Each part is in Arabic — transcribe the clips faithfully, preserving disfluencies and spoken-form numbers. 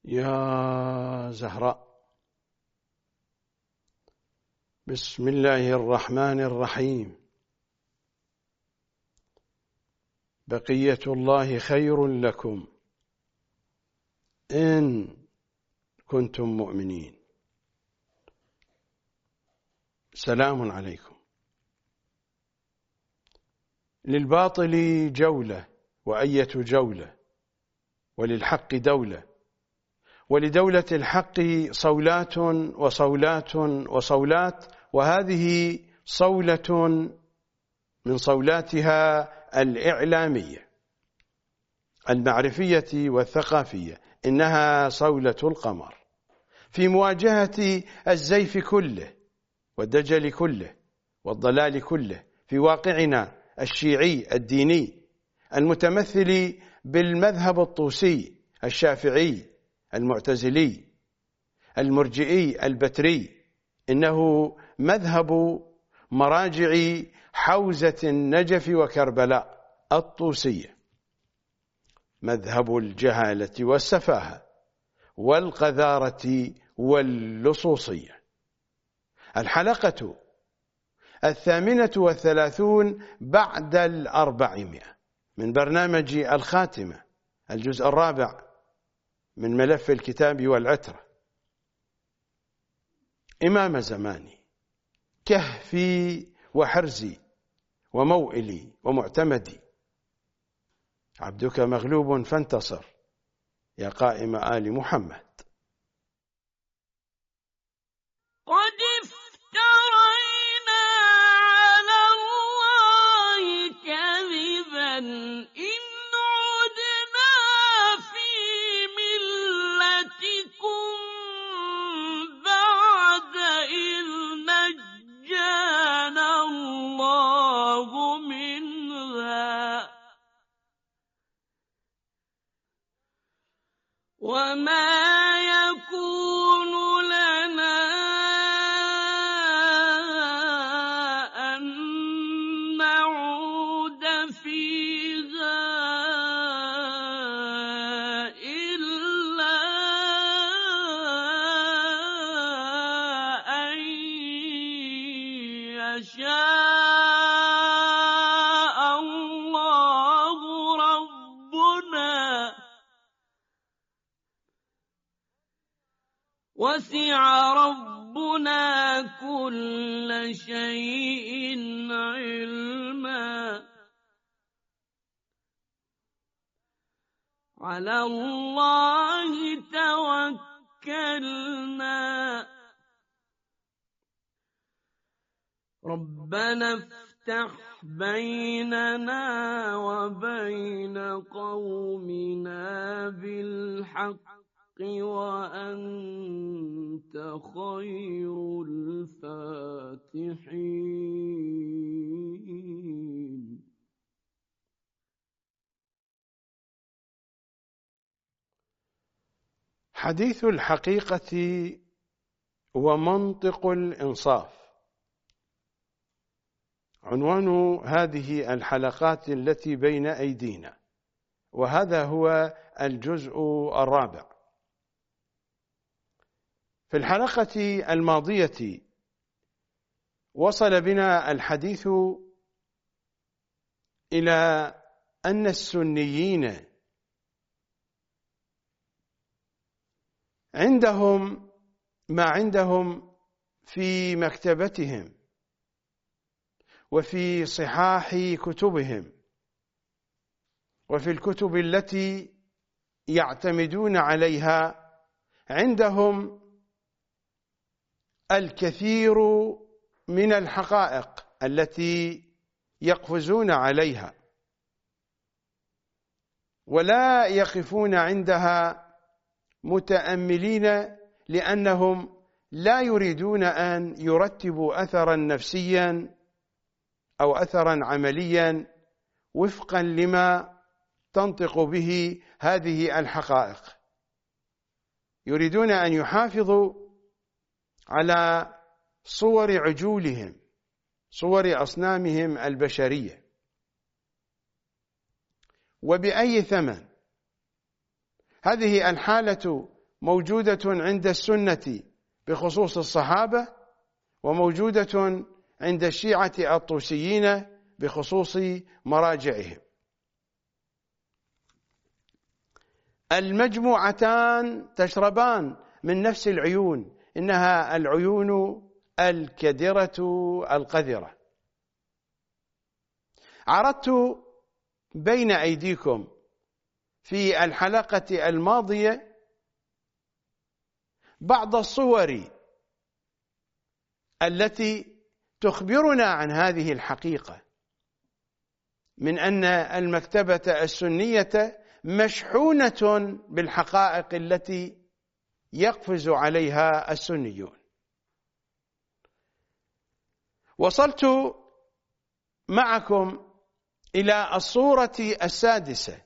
يا زهراء، بسم الله الرحمن الرحيم. بقية الله خير لكم إن كنتم مؤمنين. سلام عليكم. للباطل جولة وأية جولة، وللحق دولة، ولدولة الحق صولات وصولات وصولات، وهذه صولة من صولاتها الإعلامية المعرفية والثقافية، إنها صولة القمر في مواجهة الزيف كله والدجل كله والضلال كله في واقعنا الشيعي الديني المتمثل بالمذهب الطوسي الشافعي المعتزلي المرجئي البتري. إنه مذهب مراجع حوزة النجف وكربلاء الطوسية، مذهب الجهالة والسفاهة والقذارة واللصوصية. الحلقة الثامنة والثلاثون بعد الأربعمائة من برنامج الخاتمة، الجزء الرابع من ملف الكتاب والعترة. إمام زماني، كهفي وحرزي وموئلي ومعتمدي، عبدك مغلوب فانتصر يا قائم آل محمد. قد افترينا على الله كذبا إن عدنا في ملتكم بعد إذ نجانا الله منها وما يكون لنا أن نعود فيها إلا أن يشاء الله ربنا، وسع ربنا كل شيء علما. على الله توكلنا. ربنا افتح بيننا وبين قومنا بالحق وأنت خير الفاتحين. حديث الحقيقة ومنطق الإنصاف عنوان هذه الحلقات التي بين أيدينا، وهذا هو الجزء الرابع. في الحلقة الماضية وصل بنا الحديث إلى أن السنيين عندهم ما عندهم في مكتبتهم وفي صحاح كتبهم وفي الكتب التي يعتمدون عليها، عندهم الكثير من الحقائق التي يقفزون عليها ولا يقفون عندها متأملين، لأنهم لا يريدون أن يرتبوا أثرا نفسيا أو أثرا عمليا وفقا لما تنطق به هذه الحقائق. يريدون أن يحافظوا على صور عجولهم، صور أصنامهم البشرية. وبأي ثمن؟ هذه الحالة موجودة عند السنة بخصوص الصحابة، وموجودة عند الشيعة الطوسيين بخصوص مراجعهم. المجموعتان تشربان من نفس العيون، إنها العيون الكدرة القذرة. عرضت بين أيديكم في الحلقة الماضية بعض الصور التي تخبرنا عن هذه الحقيقة، من أن المكتبة السنية مشحونة بالحقائق التي يقفز عليها السنيون. وصلت معكم إلى الصورة السادسة،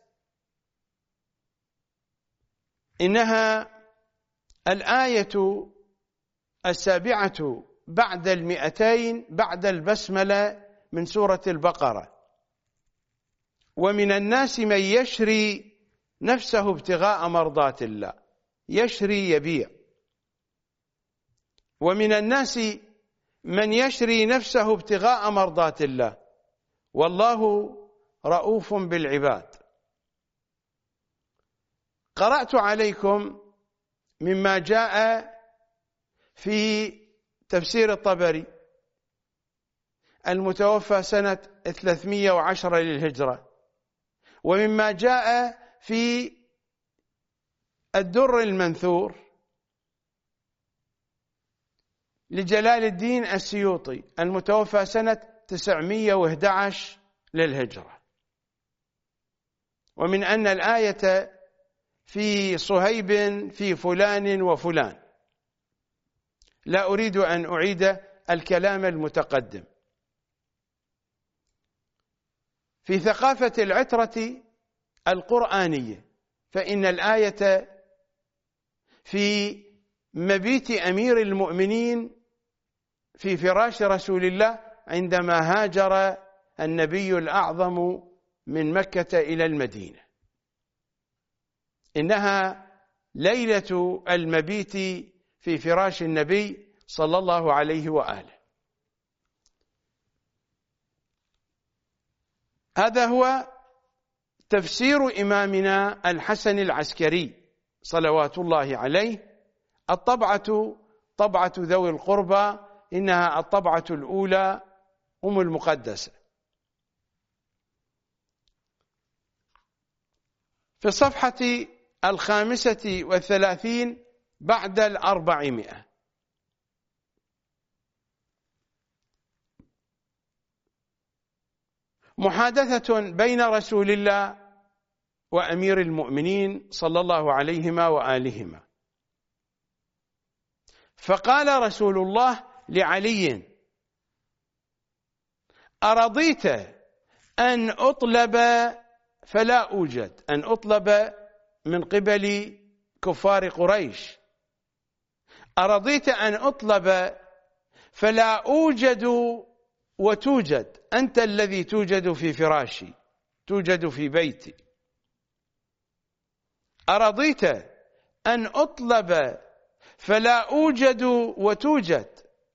إنها الآية السابعة بعد المئتين بعد البسملة من سورة البقرة: ومن الناس من يشري نفسه ابتغاء مرضات الله. يشري يبيع. ومن الناس من يشري نفسه ابتغاء مرضات الله والله رؤوف بالعباد. قرأت عليكم مما جاء في تفسير الطبري المتوفى سنة ثلاثمئة وعشرة للهجرة، ومما جاء في الدر المنثور لجلال الدين السيوطي المتوفى سنة تسعمئة وأحد عشر للهجرة، ومن أن الآية في صهيب في فلان وفلان. لا أريد أن أعيد الكلام المتقدم. في ثقافة العترة القرآنية فإن الآية في مبيت أمير المؤمنين في فراش رسول الله عندما هاجر النبي الأعظم من مكة إلى المدينة. إنها ليلة المبيت في فراش النبي صلى الله عليه وآله. هذا هو تفسير إمامنا الحسن العسكري صلوات الله عليه. الطبعة طبعة ذوي القربى، إنها الطبعة الأولى أم المقدسة. في الصفحة الخامسة والثلاثين بعد الأربعمائة: محادثة بين رسول الله وأمير المؤمنين صلى الله عليهما وآلهما. فقال رسول الله لعلي: أرضيت أن أطلب فلا أوجد، أن أطلب من قبل كفار قريش، أرضيت أن أطلب فلا أوجد وتوجد، أنت الذي توجد في فراشي، توجد في بيتي. أرضيت أن أطلب فلا أوجد وتوجد،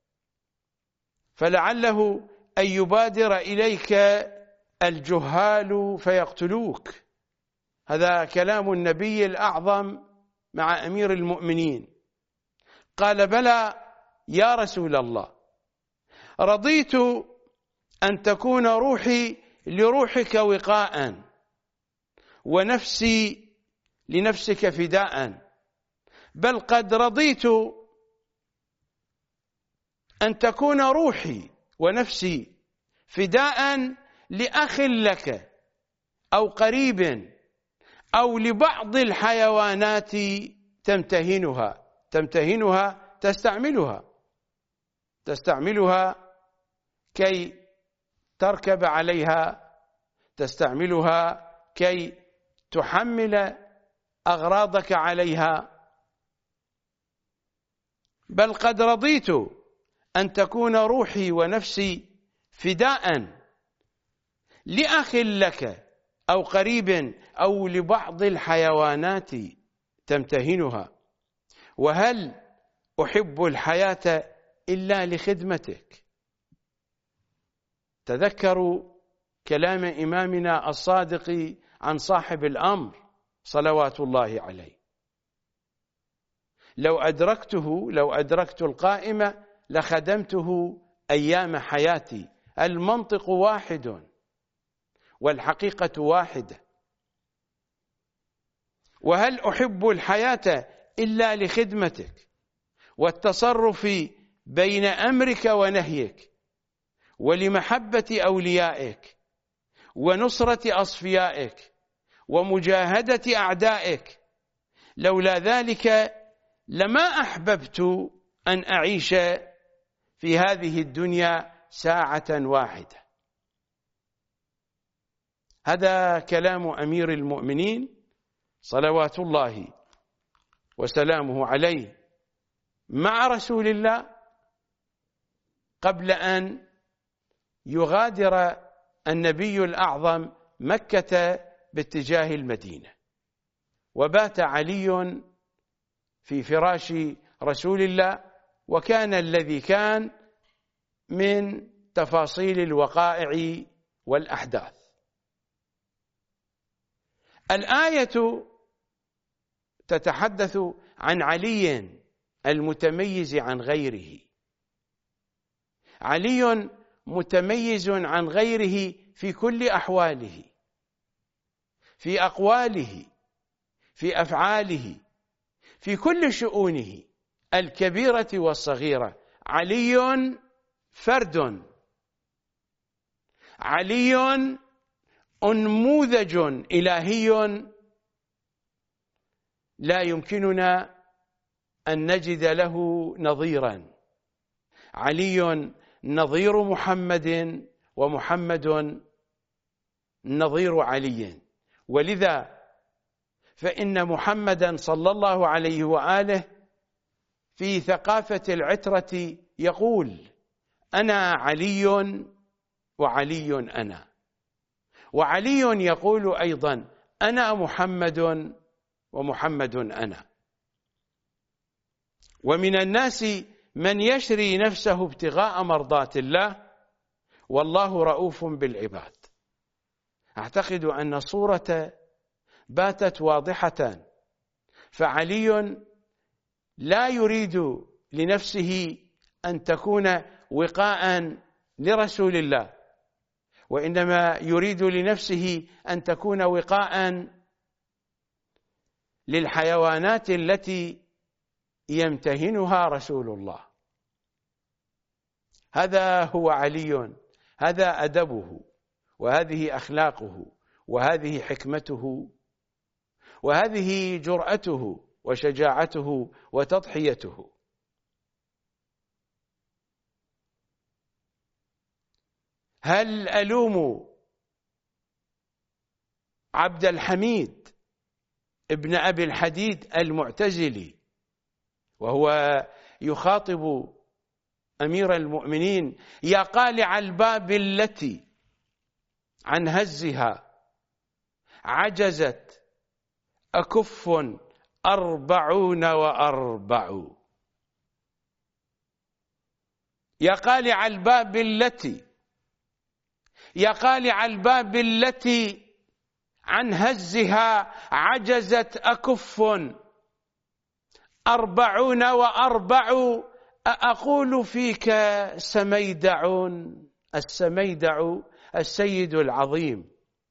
فلعله أن يبادر إليك الجهال فيقتلوك. هذا كلام النبي الأعظم مع أمير المؤمنين. قال: بلى يا رسول الله، رضيت أن تكون روحي لروحك وقاء، ونفسي لنفسك فداء، بل قد رضيت أن تكون روحي ونفسي فداء لأخ لك أو قريب أو لبعض الحيوانات تمتهنها تمتهنها تستعملها تستعملها كي تركب عليها، تستعملها كي تحمل أغراضك عليها. بل قد رضيت أن تكون روحي ونفسي فداء لأخ لك أو قريب أو لبعض الحيوانات تمتهنها. وهل أحب الحياة إلا لخدمتك؟ تذكروا كلام إمامنا الصادق عن صاحب الأمر صلوات الله عليه: لو أدركته لو أدركت القائمة لخدمته أيام حياتي. المنطق واحد والحقيقة واحدة. وهل أحب الحياة إلا لخدمتك والتصرف بين أمرك ونهيك، ولمحبة أوليائك ونصرة أصفيائك ومجاهدة أعدائك. لولا ذلك لما أحببت أن أعيش في هذه الدنيا ساعة واحدة. هذا كلام أمير المؤمنين صلوات الله وسلامه عليه مع رسول الله قبل أن يغادر النبي الأعظم مكة باتجاه المدينة. وبات علي في فراش رسول الله، وكان الذي كان من تفاصيل الوقائع والأحداث. الآية تتحدث عن علي المتميز عن غيره. علي متميز عن غيره في كل أحواله، في أقواله، في أفعاله، في كل شؤونه الكبيرة والصغيرة. علي فرد، علي أنموذج إلهي لا يمكننا أن نجد له نظيرا. علي نظير محمد، ومحمد نظير علي. ولذا فإن محمدا صلى الله عليه وآله في ثقافة العترة يقول: أنا علي وعلي أنا. وعلي يقول أيضا: أنا محمد ومحمد أنا. ومن الناس من يشري نفسه ابتغاء مرضات الله، والله رؤوف بالعباد. أعتقد أن الصورة باتت واضحة. فعلي لا يريد لنفسه أن تكون وقاء لرسول الله، وإنما يريد لنفسه أن تكون وقاء للحيوانات التي يمتهنها رسول الله. هذا هو علي، هذا أدبه، وهذه أخلاقه، وهذه حكمته، وهذه جرأته وشجاعته وتضحيته. هل ألوم عبد الحميد ابن أبي الحديد المعتزلي وهو يخاطب أمير المؤمنين: يا قالع الباب التي عن هزها عجزت أكف أربعون وأربع. يا قالع الباب التي يا قالع الباب التي عن هزها عجزت أكف أربعون وأربع. أقول فيك سميدع، السميدع السيد العظيم.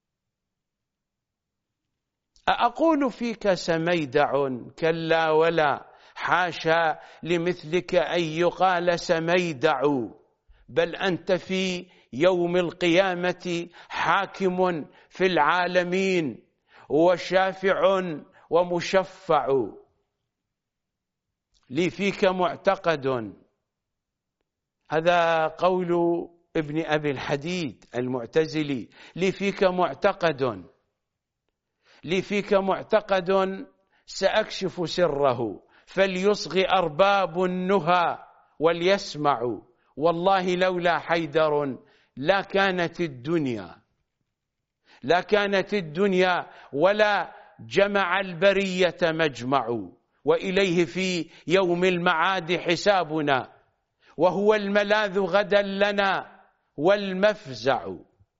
أقول فيك سميدع، كلا ولا، حاشا لمثلك أن يقال سميدع، بل أنت في يوم القيامة حاكم في العالمين وشافع ومشفع. لي فيك معتقد. هذا قول ابن أبي الحديد المعتزلي: لي فيك معتقد، لي فيك معتقد سأكشف سره، فليصغي أرباب النهى وليسمعوا. والله لولا حيدر لا كانت الدنيا لا كانت الدنيا ولا جمع البرية مجمع. وإليه في يوم المعاد حسابنا، وهو الملاذ غدا لنا والمفزع.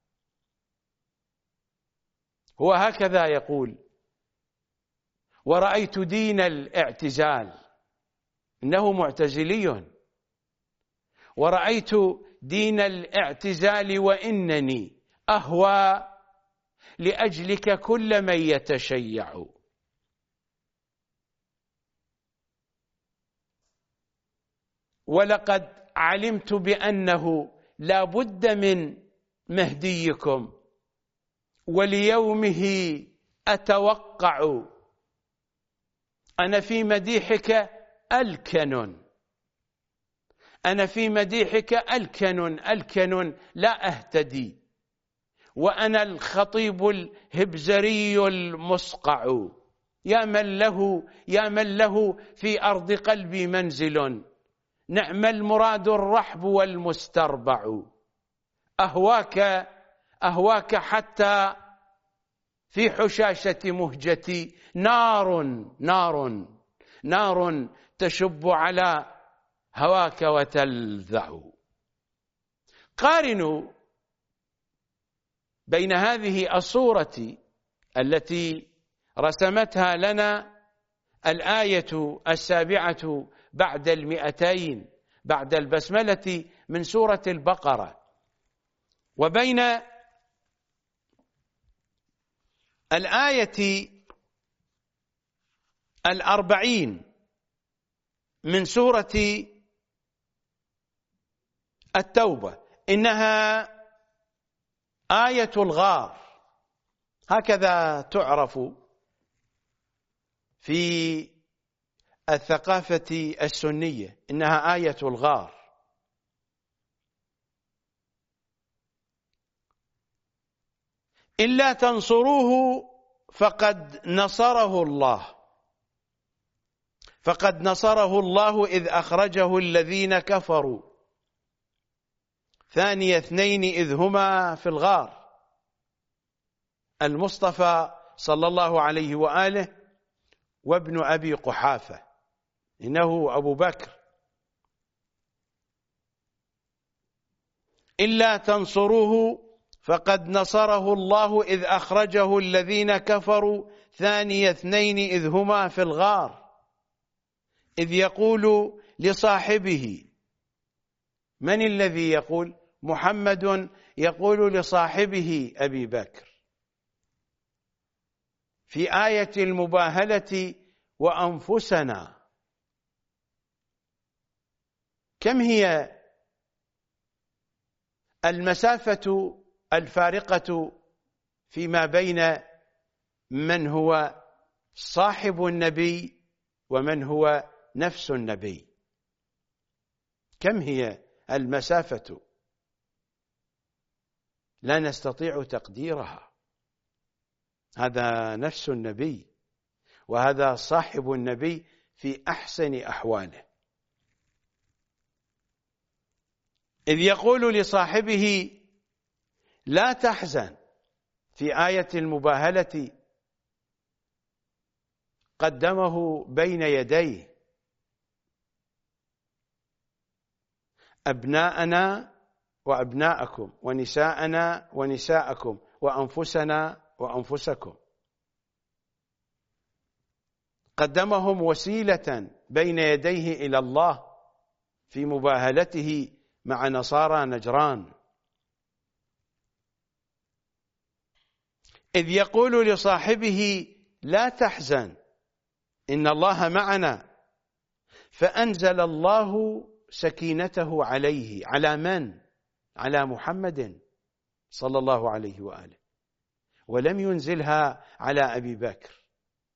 هو هكذا يقول: ورأيت دين الاعتزال، إنه معتزلي، ورأيت دين الاعتزال وإنني أهوى لأجلك كل من يتشيع. ولقد علمت بأنه لا بد من مهديكم، وليومه أتوقع. أنا في مديحك ألكن، أنا في مديحك ألكن ألكن لا أهتدي، وأنا الخطيب الهبزري المصقع. يا من له يا من له في أرض قلبي منزل، نعم المراد الرحب والمستربع. أهواك أهواك حتى في حشاشة مهجتي نار نار نار تشب على هواك وتلذع. قارنوا بين هذه الصورة التي رسمتها لنا الآية السابعة بعد المئتين بعد البسملة من سورة البقرة، وبين الآية الأربعين من سورة التوبة. إنها آية الغار، هكذا تعرف في الثقافة السنية، إنها آية الغار. إلا تنصروه فقد نصره الله، فقد نصره الله إذ أخرجه الذين كفروا ثاني اثنين إذ هما في الغار. المصطفى صلى الله عليه وآله وابن أبي قحافة، إنه أبو بكر. إلا تنصروه فقد نصره الله إذ أخرجه الذين كفروا ثاني اثنين إذ هما في الغار إذ يقول لصاحبه. من الذي يقول؟ محمد يقول لصاحبه أبي بكر في آية المباهلة: وأنفسنا. كم هي المسافة الفارقة فيما بين من هو صاحب النبي ومن هو نفس النبي؟ كم هي المسافة؟ لا نستطيع تقديرها. هذا نفس النبي، وهذا صاحب النبي في أحسن أحواله. إذ يقول لصاحبه لا تحزن في آية المباهلة، قدمه بين يديه. أبناءنا وأبناءكم، ونساءنا ونساءكم، وأنفسنا وأنفسكم. قدمهم وسيلة بين يديه إلى الله في مباهلته مع نصارى نجران. إذ يقول لصاحبه لا تحزن إن الله معنا، فأنزل الله سكينته عليه. على من؟ على محمد صلى الله عليه وآله، ولم ينزلها على أبي بكر.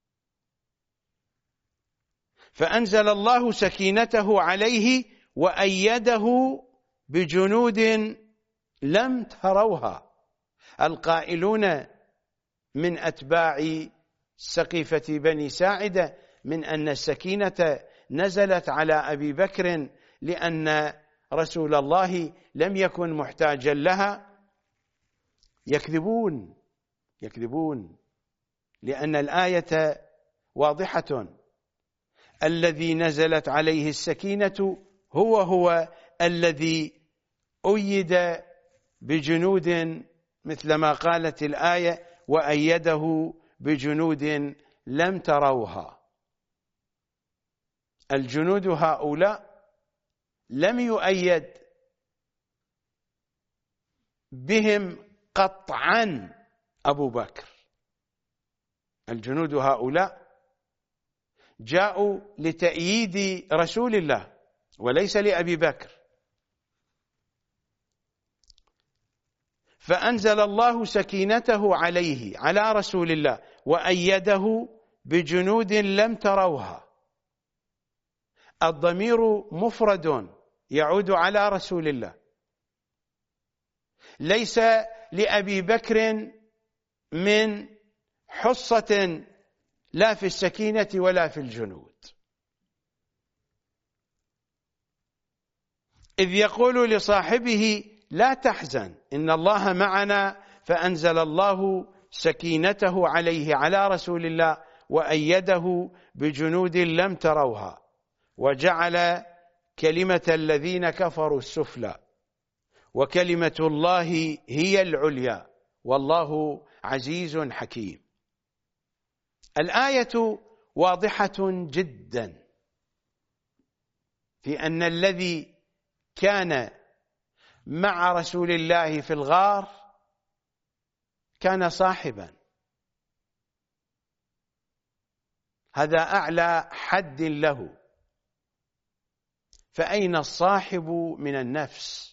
فأنزل الله سكينته عليه وأيده بجنود لم تروها. القائلون من أتباع سقيفة بني ساعدة من أن السكينة نزلت على أبي بكر لأن رسول الله لم يكن محتاجا لها، يكذبون يكذبون لأن الآية واضحة. الذي نزلت عليه السكينة هو هو الذي أيد بجنود مثل ما قالت الآية وأيده بجنود لم تروها. الجنود هؤلاء لم يؤيد بهم قطعا أبو بكر. الجنود هؤلاء جاءوا لتأييد رسول الله وليس لأبي بكر. فأنزل الله سكينته عليه على رسول الله وأيده بجنود لم تروها. الضمير مفرد يعود على رسول الله، ليس لأبي بكر من حصة لا في السكينة ولا في الجنود. إذ يقول لصاحبه لا تحزن إن الله معنا، فأنزل الله سكينته عليه على رسول الله وأيده بجنود لم تروها وجعل كلمة الذين كفروا السفلى وكلمة الله هي العليا والله عزيز حكيم. الآية واضحة جدا في أن الذي كان مع رسول الله في الغار كان صاحبا، هذا أعلى حد له. فأين الصاحب من النفس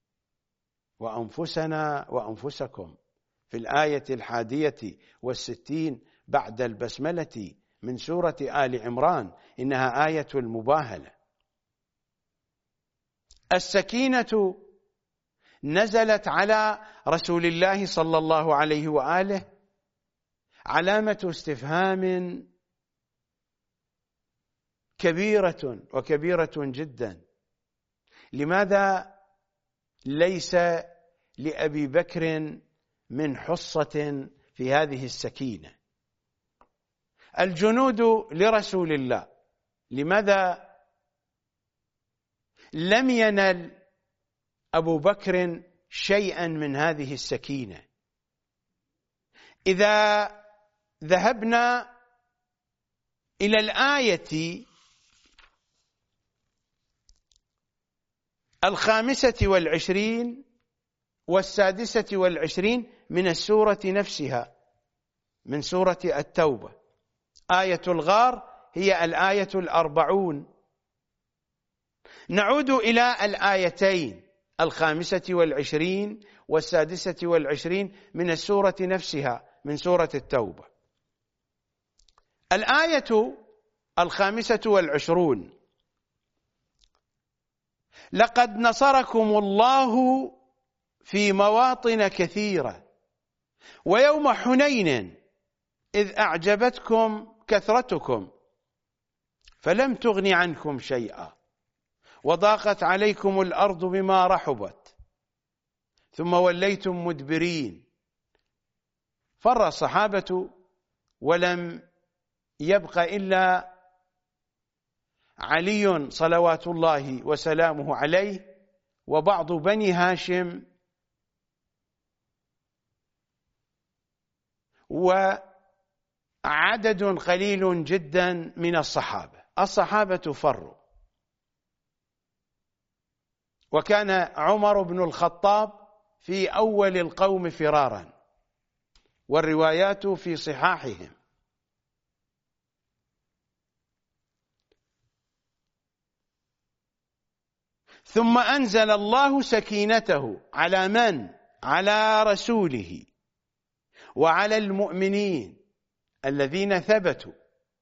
وأنفسنا وأنفسكم؟ في الآية الحادية والستين بعد البسملة من سورة آل عمران، إنها آية المباهلة. السكينة نزلت على رسول الله صلى الله عليه وآله علامة استفهام كبيرة وكبيرة جدا. لماذا ليس لأبي بكر من حصة في هذه السكينة؟ الجنود لرسول الله، لماذا لم ينل أبو بكر شيئا من هذه السكينة؟ إذا ذهبنا إلى الآية الخامسة والعشرين والسادسة والعشرين من السورة نفسها، من سورة التوبة، آية الغار هي الآية الأربعون. نعود إلى الآيتين الخامسة والعشرين والسادسة والعشرين من السورة نفسها، من سورة التوبة. الآية الخامسة والعشرون: لقد نصركم الله في مواطن كثيرة ويوم حنين إذ أعجبتكم كثرتكم فلم تغن عنكم شيئا وضاقت عليكم الأرض بما رحبت ثم وليتم مدبرين. فر الصحابة ولم يبق إلا علي صلوات الله وسلامه عليه وبعض بني هاشم وعدد قليل جدا من الصحابة. الصحابة فروا، وكان عمر بن الخطاب في أول القوم فرارا، والروايات في صحاحهم. ثم أنزل الله سكينته على من؟ على رسوله وعلى المؤمنين الذين ثبتوا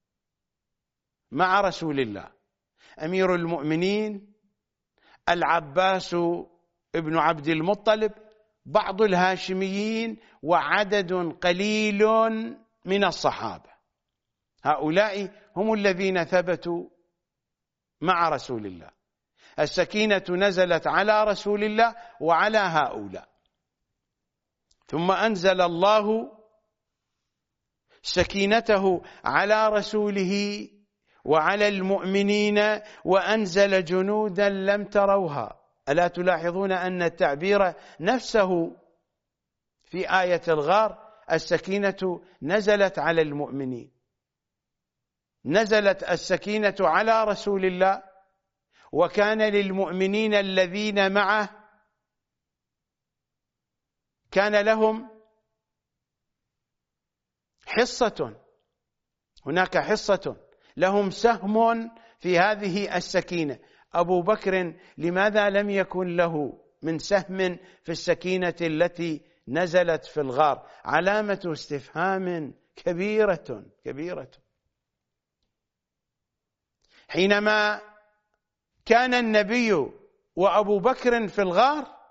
مع رسول الله. أمير المؤمنين العباس ابن عبد المطلب، بعض الهاشميين، وعدد قليل من الصحابة. هؤلاء هم الذين ثبتوا مع رسول الله. السكينة نزلت على رسول الله وعلى هؤلاء. ثم أنزل الله سكينته على رسوله وعلى المؤمنين وأنزل جنودا لم تروها. ألا تلاحظون أن التعبير نفسه في آية الغار السكينة نزلت على المؤمنين، نزلت السكينة على رسول الله، وكان للمؤمنين الذين معه كان لهم حصة، هناك حصة، لهم سهم في هذه السكينة. أبو بكر لماذا لم يكن له من سهم في السكينة التي نزلت في الغار؟ علامة استفهام كبيرة كبيرة. حينما كان النبي وأبو بكر في الغار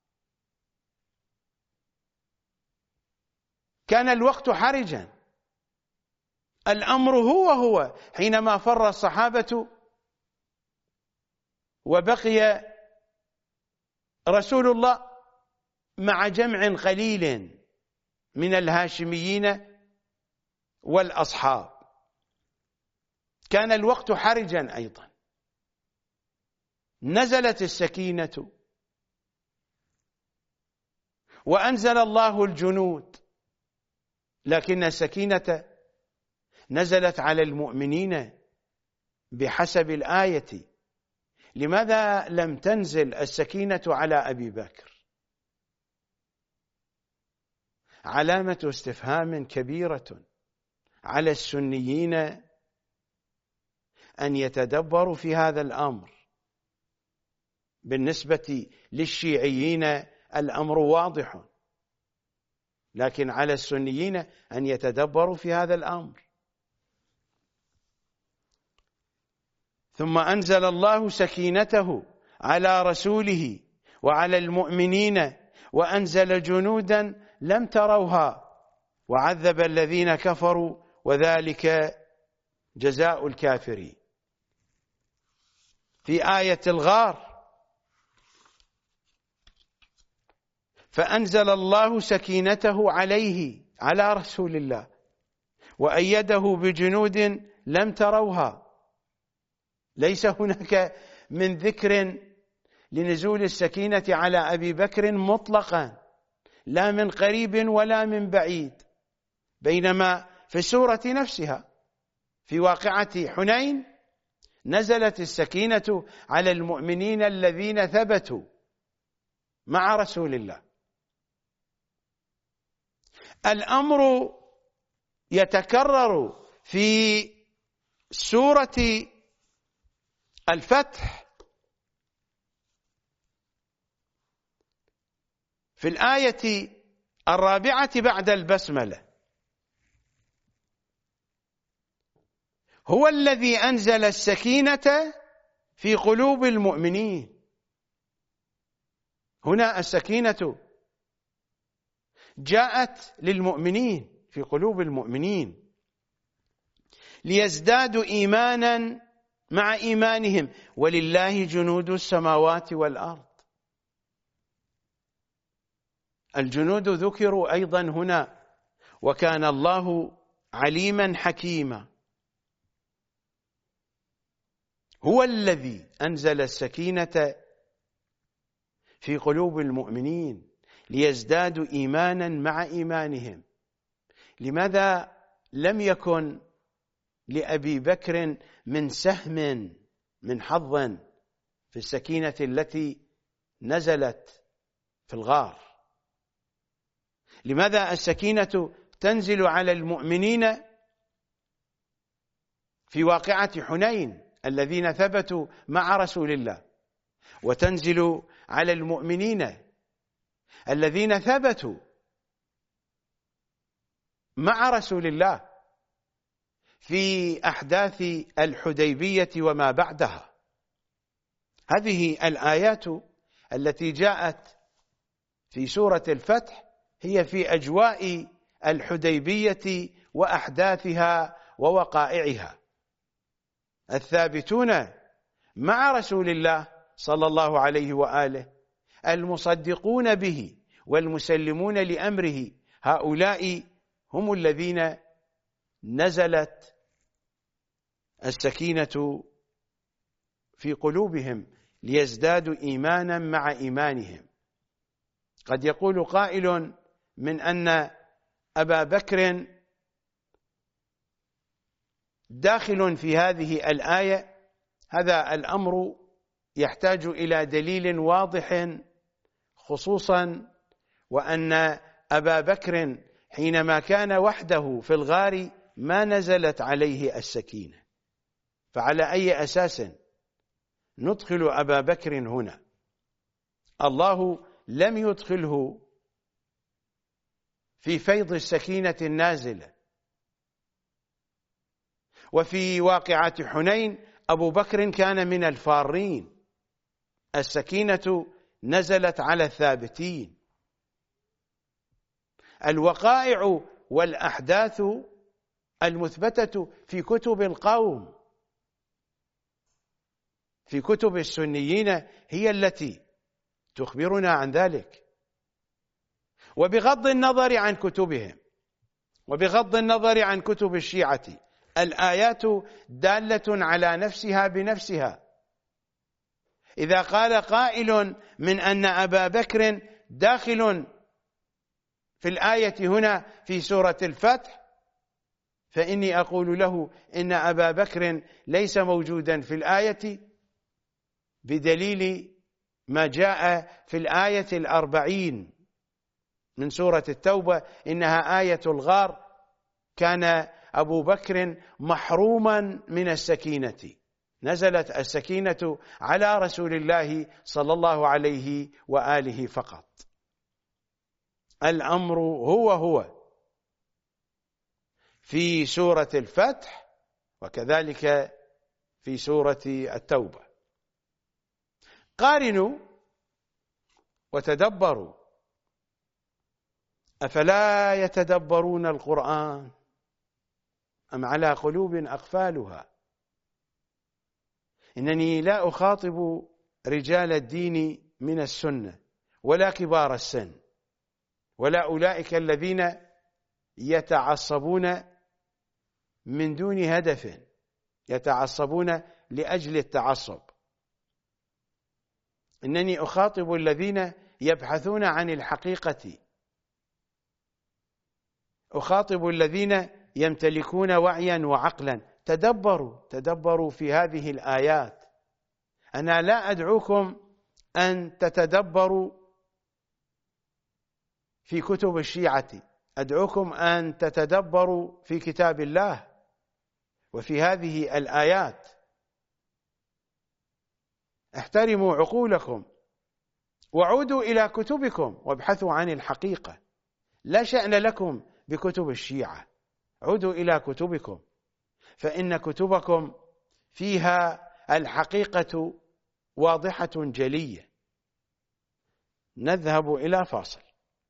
كان الوقت حرجا، الأمر هو هو حينما فر الصحابة وبقي رسول الله مع جمع قليل من الهاشميين والأصحاب، كان الوقت حرجا أيضا. نزلت السكينة وأنزل الله الجنود، لكن السكينة نزلت على المؤمنين بحسب الآية. لماذا لم تنزل السكينة على أبي بكر؟ علامة استفهام كبيرة على السنيين أن يتدبروا في هذا الأمر. بالنسبة للشيعيين الأمر واضح، لكن على السنيين أن يتدبروا في هذا الأمر. ثم أنزل الله سكينته على رسوله وعلى المؤمنين وأنزل جنودا لم تروها وعذب الذين كفروا وذلك جزاء الكافرين. في آية الغار فأنزل الله سكينته عليه على رسول الله وأيده بجنود لم تروها. ليس هناك من ذكر لنزول السكينة على أبي بكر مطلقا، لا من قريب ولا من بعيد، بينما في السورة نفسها في واقعة حنين نزلت السكينة على المؤمنين الذين ثبتوا مع رسول الله. الأمر يتكرر في سورة الفتح في الآية الرابعة بعد البسملة: هو الذي أنزل السكينة في قلوب المؤمنين. هنا السكينة جاءت للمؤمنين في قلوب المؤمنين ليزدادوا إيمانا مع إيمانهم، ولله جنود السماوات والأرض. الجنود ذكروا أيضا هنا، وكان الله عليما حكيما. هو الذي أنزل السكينة في قلوب المؤمنين ليزدادوا إيمانا مع إيمانهم. لماذا لم يكن لأبي بكر من سهم من حظ في السكينة التي نزلت في الغار؟ لماذا السكينة تنزل على المؤمنين في واقعة حنين الذين ثبتوا مع رسول الله، وتنزل على المؤمنين الذين ثبتوا مع رسول الله في أحداث الحديبية وما بعدها؟ هذه الآيات التي جاءت في سورة الفتح هي في أجواء الحديبية وأحداثها ووقائعها. الثابتون مع رسول الله صلى الله عليه وآله المصدقون به والمسلمون لأمره، هؤلاء هم الذين نزلت السكينة في قلوبهم ليزدادوا إيمانا مع إيمانهم. قد يقول قائل من أن أبا بكر داخل في هذه الآية، هذا الأمر يحتاج إلى دليل واضح، خصوصا وأن أبا بكر حينما كان وحده في الغار ما نزلت عليه السكينة، فعلى أي أساس ندخل أبا بكر هنا؟ الله لم يدخله في فيض السكينة النازلة. وفي واقعة حنين أبو بكر كان من الفارين، السكينة نزلت على الثابتين. الوقائع والأحداث المثبتة في كتب القوم، في كتب السنيين، هي التي تخبرنا عن ذلك. وبغض النظر عن كتبهم وبغض النظر عن كتب الشيعة، الآيات دالة على نفسها بنفسها. إذا قال قائل من أن أبا بكر داخل في الآية هنا في سورة الفتح، فإني أقول له إن أبا بكر ليس موجودا في الآية بدليل ما جاء في الآية الأربعين من سورة التوبة، إنها آية الغار، كان أبو بكر محروما من السكينة، نزلت السكينة على رسول الله صلى الله عليه وآله فقط. الأمر هو هو في سورة الفتح وكذلك في سورة التوبة. قارنوا وتدبروا، أفلا يتدبرون القرآن أم على قلوب أقفالها؟ إنني لا أخاطب رجال الدين من السنة ولا كبار السن ولا أولئك الذين يتعصبون من دون هدف، يتعصبون لأجل التعصب. إنني أخاطب الذين يبحثون عن الحقيقة، أخاطب الذين يمتلكون وعيا وعقلا. تدبروا تدبروا في هذه الآيات. أنا لا أدعوكم أن تتدبروا في كتب الشيعة، أدعوكم أن تتدبروا في كتاب الله وفي هذه الآيات. احترموا عقولكم وعودوا إلى كتبكم وابحثوا عن الحقيقة. لا شأن لكم بكتب الشيعة، عودوا إلى كتبكم، فإن كتبكم فيها الحقيقة واضحة جلية. نذهب إلى فاصل.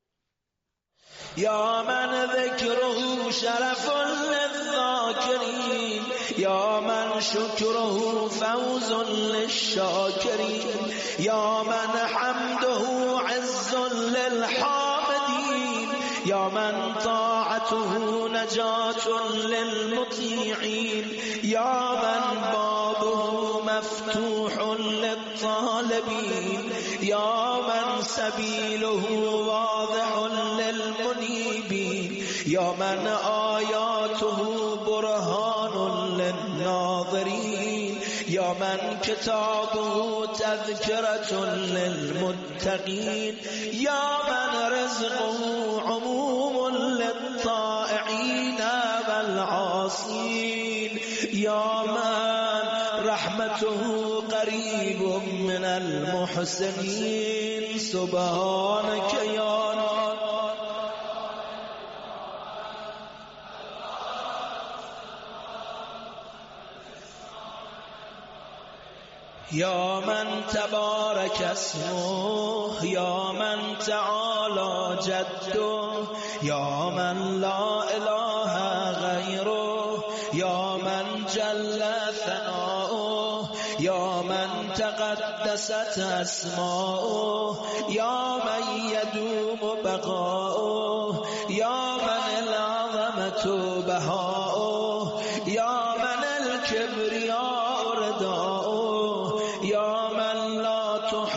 يا من ذكره شرف للذاكرين، يا من شكره فوز للشاكرين، يا من حمده عز للحامدين، يا من طاعته نجاة للمطيعين، يا من بابه مفتوح للطالبين، يا من سبيله واضح للمنيبين، يا من آياته برهان للناظرين، يا من كتابه تذكرة للمتقين، يا من رزقه عموم للطائعين والعاصين، يا من رحمته قريب من المحسنين. سبحانك يا يا من تبارك اسمه، يا من تعالى جده، يا من لا إله غيره، يا من جل ثناؤه، يا من تقدست أسماؤه، يا من يدوم بقاؤه، يا من العظمة بهاؤه، يا من الكبر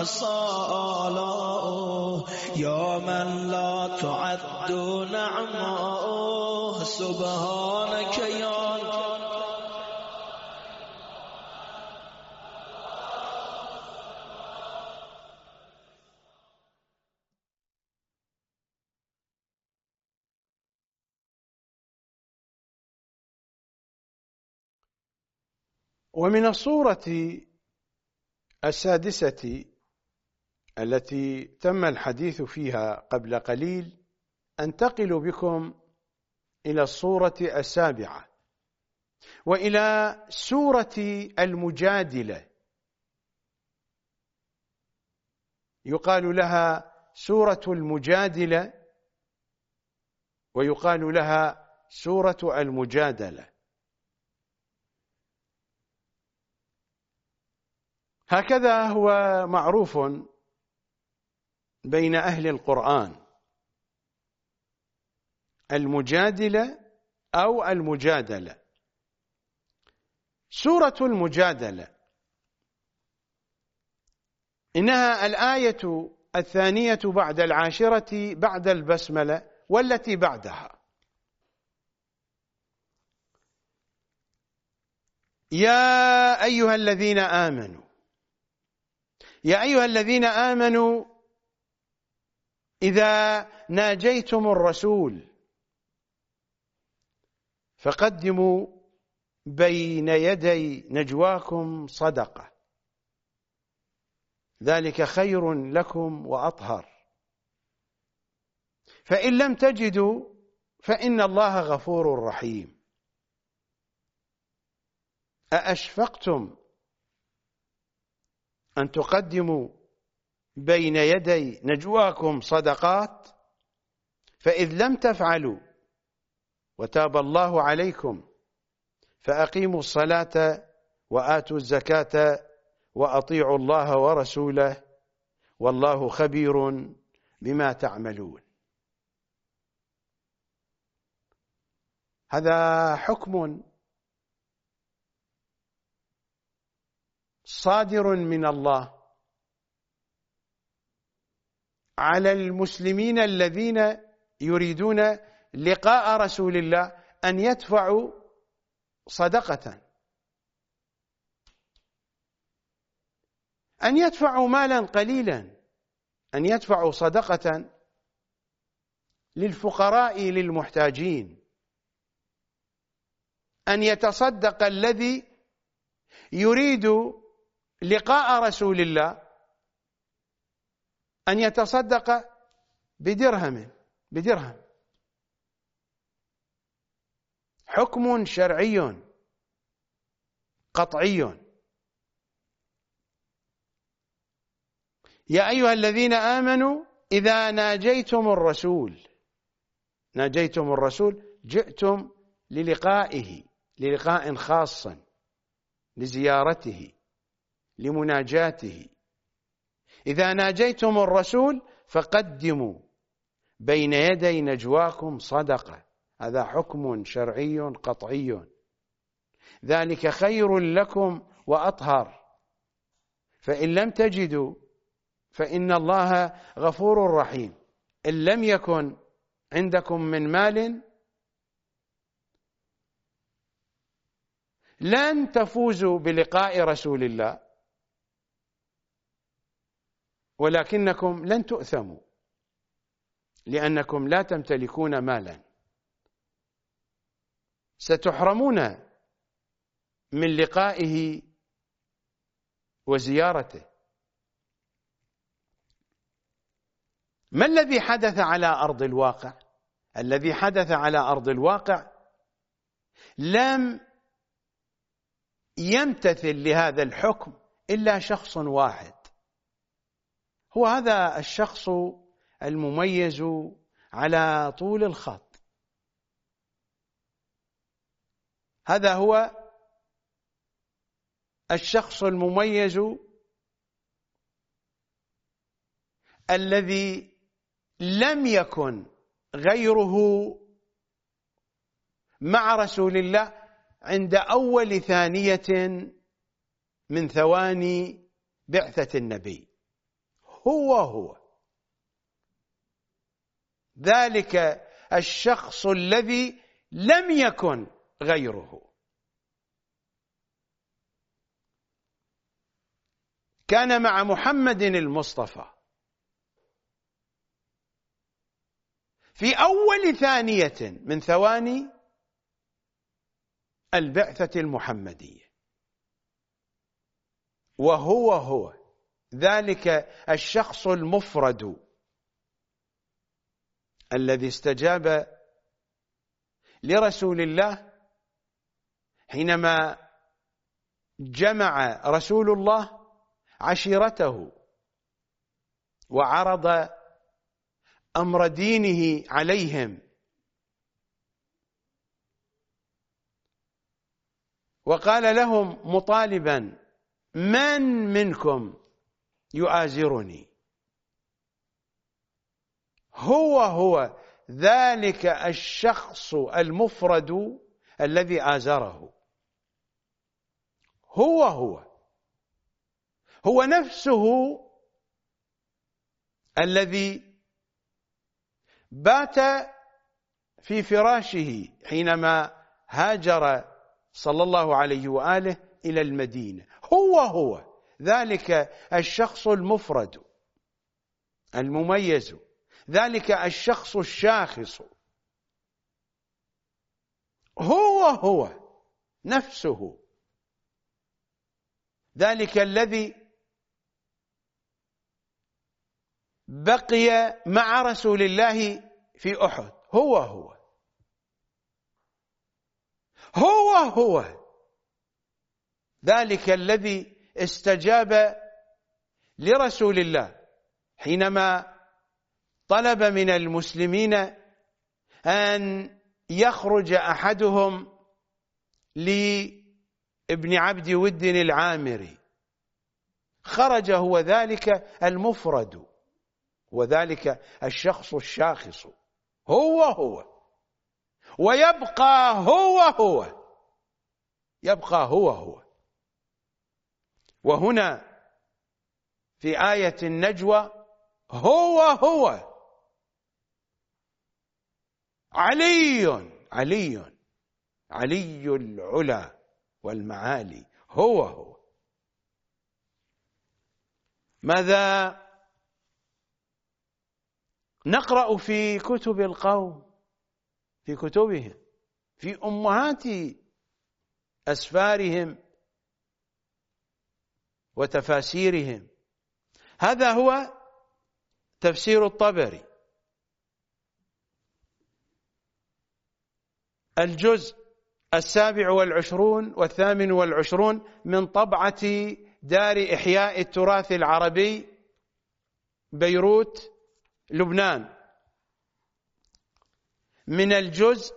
يحصى آلاؤه يا من لا تعد نعماؤه سبحانك يا ومن الصورة السادسة التي تم الحديث فيها قبل قليل أنتقل بكم إلى الصورة السابعة وإلى سورة المجادلة. يقال لها سورة المجادلة ويقال لها سورة المجادلة. هكذا هو معروف بين أهل القرآن، المجادلة أو المجادلة. سورة المجادلة إنها الآية الثانية بعد العاشرة بعد البسملة والتي بعدها. يا أيها الذين آمنوا، يا أيها الذين آمنوا إذا ناجيتم الرسول فقدموا بين يدي نجواكم صدقة ذلك خير لكم وأطهر، فإن لم تجدوا فإن الله غفور رحيم. أأشفقتم أن تقدموا بين يدي نجواكم صدقات فإذ لم تفعلوا وتاب الله عليكم فأقيموا الصلاة وآتوا الزكاة وأطيعوا الله ورسوله والله خبير بما تعملون. هذا حكم صادر من الله على المسلمين الذين يريدون لقاء رسول الله أن يدفعوا صدقة، أن يدفعوا مالا قليلا، أن يدفعوا صدقة للفقراء للمحتاجين، أن يتصدق الذي يريد لقاء رسول الله أن يتصدق بدرهم بدرهم حكم شرعي قطعي. يا أيها الذين آمنوا إذا ناجيتم الرسول، ناجيتم الرسول جئتم للقائه، للقاء خاص، لزيارته، لمناجاته. إذا ناجيتم الرسول فقدموا بين يدي نجواكم صدقة، هذا حكم شرعي قطعي، ذلك خير لكم وأطهر، فإن لم تجدوا فإن الله غفور رحيم. إن لم يكن عندكم من مال لن تفوزوا بلقاء رسول الله، ولكنكم لن تؤثموا لأنكم لا تمتلكون مالا، ستحرمون من لقائه وزيارته. ما الذي حدث على أرض الواقع؟ الذي حدث على أرض الواقع لم يمتثل لهذا الحكم إلا شخص واحد، هو هذا الشخص المميز على طول الخط. هذا هو الشخص المميز الذي لم يكن غيره مع رسول الله عند أول ثانية من ثواني بعثة النبي. هو هو ذلك الشخص الذي لم يكن غيره. كان مع محمد المصطفى في أول ثانية من ثواني البعثة المحمدية، وهو هو ذلك الشخص المفرد الذي استجاب لرسول الله حينما جمع رسول الله عشيرته وعرض أمر دينه عليهم، وقال لهم مطالبا: من منكم يؤازرني؟ هو هو ذلك الشخص المفرد الذي آزره، هو هو هو نفسه الذي بات في فراشه حينما هاجر صلى الله عليه وآله إلى المدينة. هو هو ذلك الشخص المفرد المميز، ذلك الشخص الشاخص، هو هو نفسه ذلك الذي بقي مع رسول الله في أحد. هو هو هو هو ذلك الذي استجاب لرسول الله حينما طلب من المسلمين أن يخرج أحدهم لابن عبد ود العامري. خرج هو ذلك المفرد وذلك الشخص الشاخص، هو هو ويبقى هو هو يبقى هو هو. وهنا في آية النجوى هو هو علي علي علي العلا والمعالي، هو هو. ماذا نقرأ في كتب القوم، في كتبهم، في أمهات أسفارهم وتفاسيرهم؟ هذا هو تفسير الطبري، الجزء السابع والعشرون والثامن والعشرون من طبعة دار إحياء التراث العربي، بيروت، لبنان، من الجزء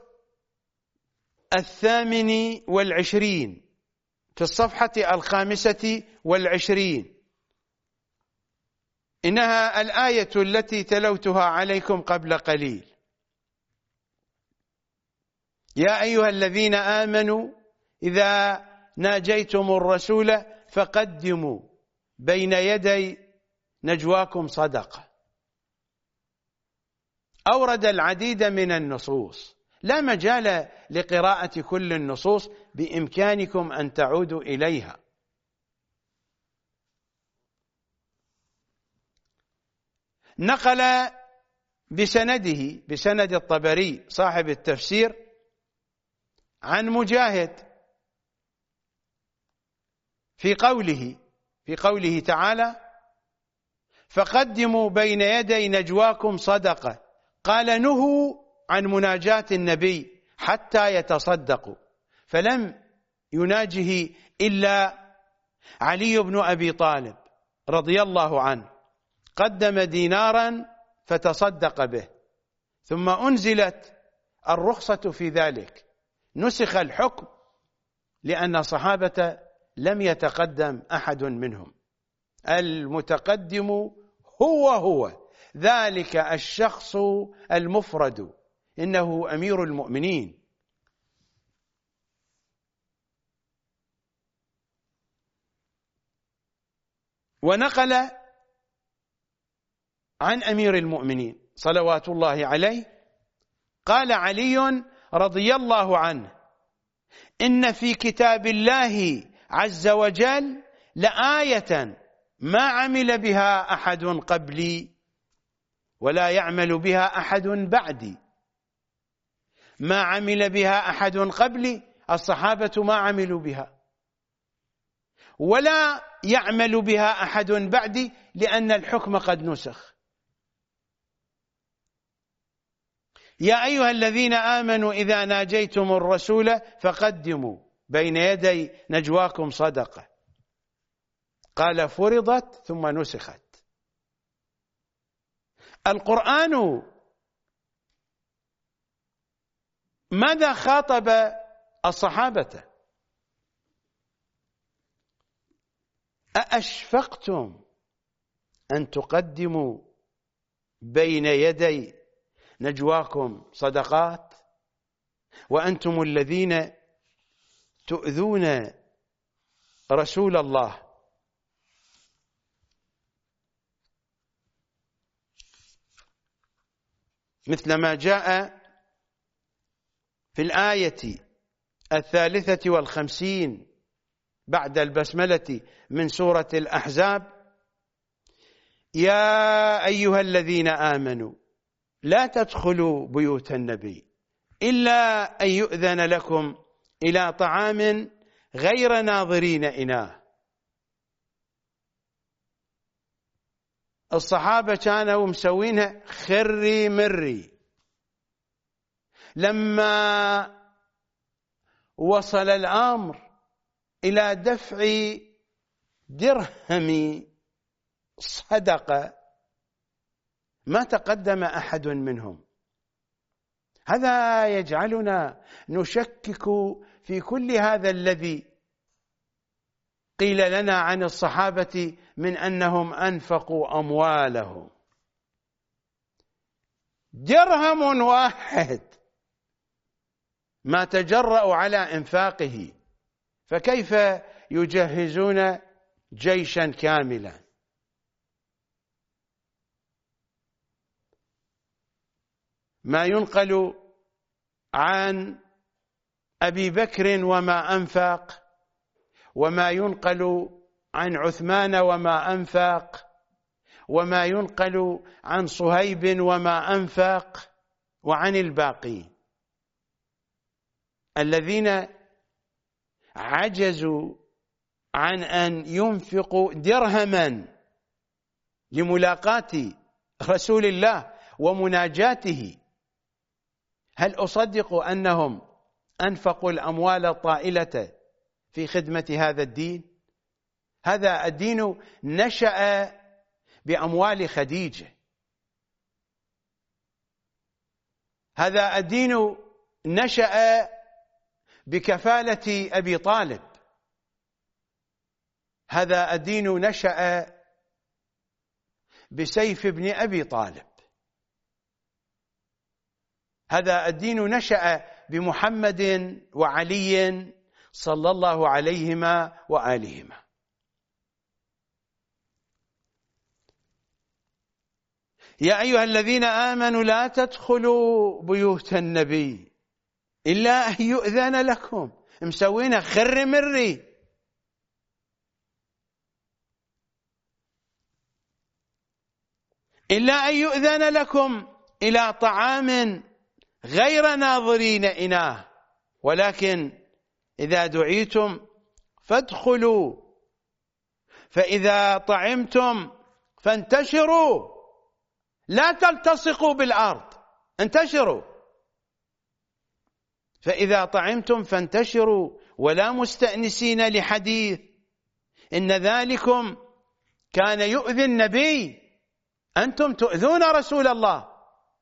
الثامن والعشرين في الصفحة الخامسة والعشرين. إنها الآية التي تلوتها عليكم قبل قليل: يا أيها الذين آمنوا إذا ناجيتم الرسول فقدموا بين يدي نجواكم صدقة. أورد العديد من النصوص، لا مجال لقراءة كل النصوص، بإمكانكم أن تعودوا إليها. نقل بسنده بسند الطبري صاحب التفسير عن مجاهد في قوله في قوله تعالى: فقدموا بين يدي نجواكم صدقة. قال: نهوا عن مناجاة النبي حتى يتصدقوا، فلم يناجه إلا علي بن أبي طالب رضي الله عنه، قدم دينارا فتصدق به، ثم أنزلت الرخصة في ذلك، نسخ الحكم لأن الصحابة لم يتقدم أحد منهم. المتقدم هو هو ذلك الشخص المفرد، إنه أمير المؤمنين. ونقل عن أمير المؤمنين صلوات الله عليه قال علي رضي الله عنه: إن في كتاب الله عز وجل لآية ما عمل بها أحد قبلي ولا يعمل بها أحد بعدي. ما عمل بها أحد قبلي، الصحابة ما عملوا بها، ولا يعمل بها أحد بعدي لأن الحكم قد نسخ. يا أيها الذين آمنوا إذا ناجيتم الرسول فقدموا بين يدي نجواكم صدقة. قال فرضت ثم نسخت. القرآن ماذا خاطب الصحابة؟ أأشفقتم أن تقدموا بين يدي نجواكم صدقات وأنتم الذين تؤذون رسول الله؟ مثل ما جاء في الآية الثالثة والخمسين بعد البسملة من سورة الأحزاب: يا أيها الذين آمنوا لا تدخلوا بيوت النبي إلا أن يؤذن لكم إلى طعام غير ناظرين إناه. الصحابة كانوا مسوينها خري مري. لما وصل الأمر إلى دفع درهم صدقة ما تقدم أحد منهم. هذا يجعلنا نشكك في كل هذا الذي قيل لنا عن الصحابة من أنهم أنفقوا أموالهم. درهم واحد ما تجرأوا على إنفاقه، فكيف يجهزون جيشا كاملا؟ ما ينقل عن أبي بكر وما أنفق، وما ينقل عن عثمان وما أنفق، وما ينقل عن صهيب وما أنفق، وعن الباقي الذين عجزوا عن أن ينفقوا درهما لملاقاة رسول الله ومناجاته. هل أصدق أنهم أنفقوا الأموال الطائلة في خدمة هذا الدين؟ هذا الدين نشأ بأموال خديجة. هذا الدين نشأ بكفالة أبي طالب. هذا الدين نشأ بسيف ابن أبي طالب. هذا الدين نشأ بمحمد وعلي صلى الله عليهما وآلهما. يا أيها الذين آمنوا لا تدخلوا بيوت النبي إلا أن يؤذن لكم. مسوينا خر مري. إلا أن يؤذن لكم إلى طعام غير ناظرين إناه ولكن إذا دعيتم فادخلوا فإذا طعمتم فانتشروا لا تلتصقوا بالأرض، انتشروا. فإذا طعمتم فانتشروا ولا مستأنسين لحديث إن ذلكم كان يؤذي النبي. أنتم تؤذون رسول الله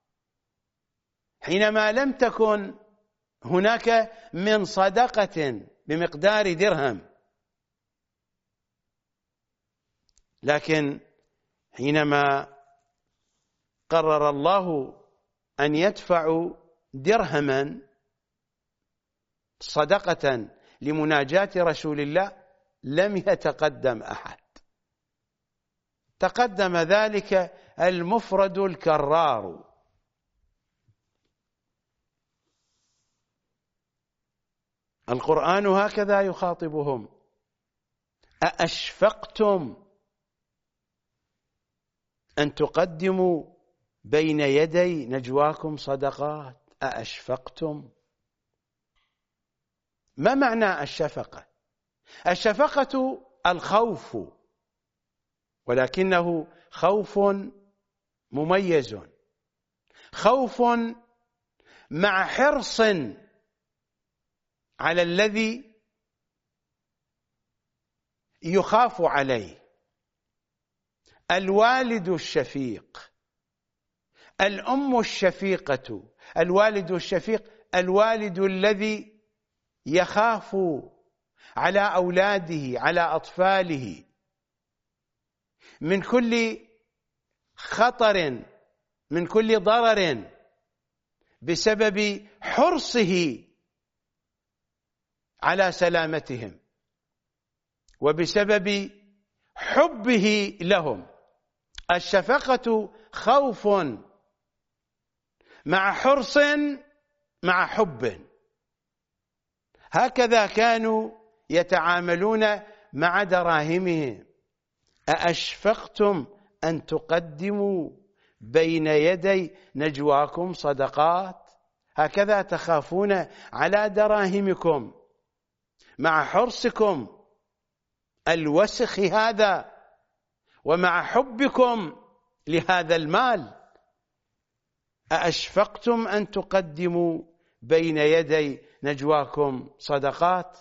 حينما لم تكن هناك من صدقة بمقدار درهم، لكن حينما قرر الله أن يدفعوا درهما صدقة لمناجاة رسول الله لم يتقدم أحد. تقدم ذلك المفرد الكرار. القرآن هكذا يخاطبهم: أأشفقتم أن تقدموا بين يدي نجواكم صدقات؟ أأشفقتم. ما معنى الشفقة؟ الشفقة الخوف، ولكنه خوف مميز، خوف مع حرص على الذي يخاف عليه. الوالد الشفيق، الأم الشفيقة. الوالد الشفيق الوالد الذي يخاف على أولاده، على أطفاله، من كل خطر، من كل ضرر، بسبب حرصه على سلامتهم وبسبب حبه لهم. الشفقة خوف مع حرص مع حب. هكذا كانوا يتعاملون مع دراهمهم. أأشفقتم أن تقدموا بين يدي نجواكم صدقات؟ هكذا تخافون على دراهمكم مع حرصكم الوسخ هذا ومع حبكم لهذا المال. أأشفقتم أن تقدموا بين يدي نجواكم صدقات؟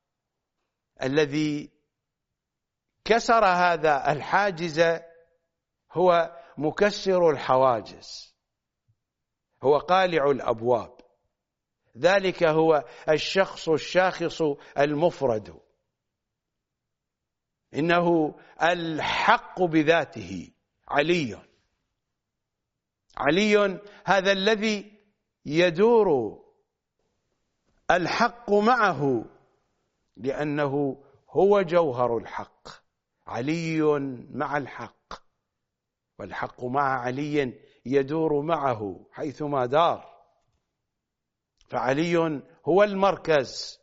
الذي كسر هذا الحاجز هو مكسر الحواجز، هو قالع الأبواب. ذلك هو الشخص الشاخص المفرد، إنه الحق بذاته. علي، علي هذا الذي يدور الحق معه، لأنه هو جوهر الحق. علي مع الحق، والحق مع علي يدور معه حيثما دار. فعلي هو المركز،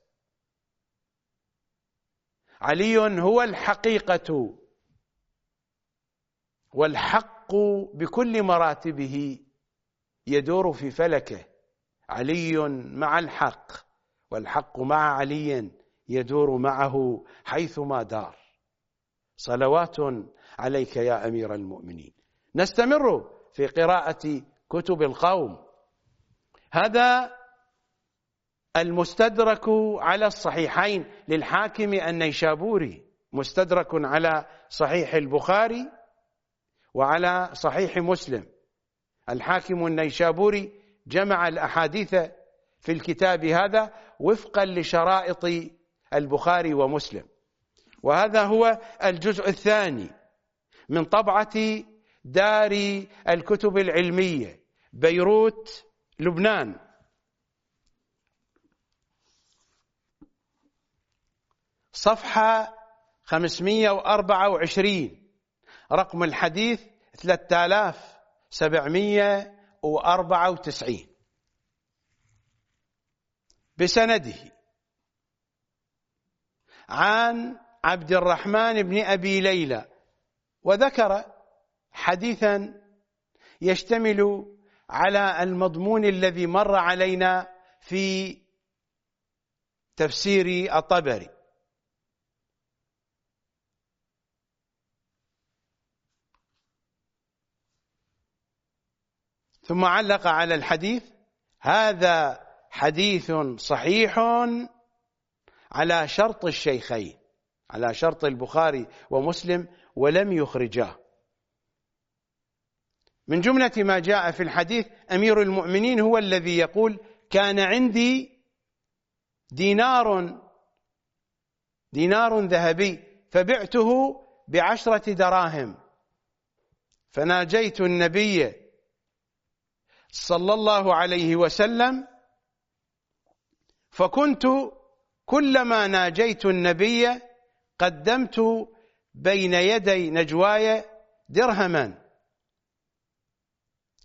علي هو الحقيقة، والحق بكل مراتبه يدور في فلكه. علي مع الحق، والحق مع علي يدور معه حيثما دار. صلوات عليك يا أمير المؤمنين. نستمر في قراءة كتب القوم. هذا المستدرك على الصحيحين للحاكم النيشابوري، مستدرك على صحيح البخاري وعلى صحيح مسلم. الحاكم النيشابوري جمع الأحاديث في الكتاب هذا وفقا لشرائط البخاري ومسلم، وهذا هو الجزء الثاني من طبعة دار الكتب العلمية بيروت لبنان. صفحة خمسمئة وأربعة وعشرين، رقم الحديث ثلاثة آلاف وسبعمئة وأربعة وتسعين، بسنده عن عبد الرحمن بن أبي ليلى، وذكر حديثا يشتمل على المضمون الذي مر علينا في تفسير الطبري. ثم علق على الحديث: هذا حديث صحيح على شرط الشيخين، على شرط البخاري ومسلم، ولم يخرجاه. من جملة ما جاء في الحديث: أمير المؤمنين هو الذي يقول: كان عندي دينار دينار ذهبي فبعته بعشرة دراهم، فناجيت النبي صلى الله عليه وسلم، فكنت كلما ناجيت النبي قدمت بين يدي نجواي درهما،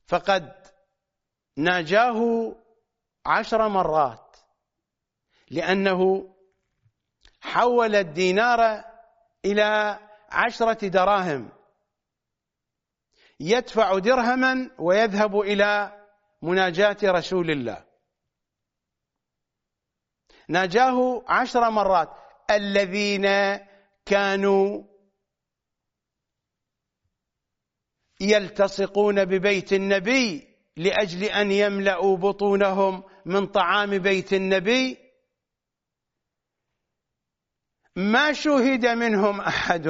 فقد ناجاه عشر مرات، لأنه حول الدينار إلى عشرة دراهم، يدفع درهما ويذهب إلى مناجاة رسول الله. ناجاه عشر مرات. الذين كانوا يلتصقون ببيت النبي لأجل أن يملأوا بطونهم من طعام بيت النبي ما شهد منهم أحد.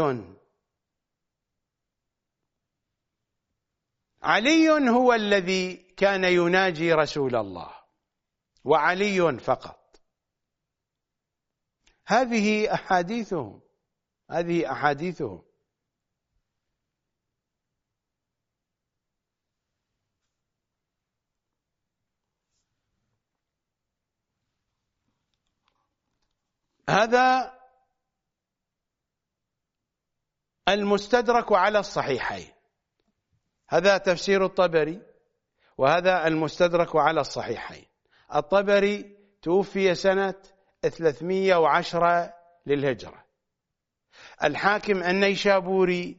علي هو الذي كان يناجي رسول الله، وعلي فقط. هذه أحاديثهم هذه أحاديثهم هذا المستدرك على الصحيحين، هذا تفسير الطبري، وهذا المستدرك على الصحيحين. الطبري توفي سنة ثلاثمئة وعشرة للهجرة. الحاكم النيشابوري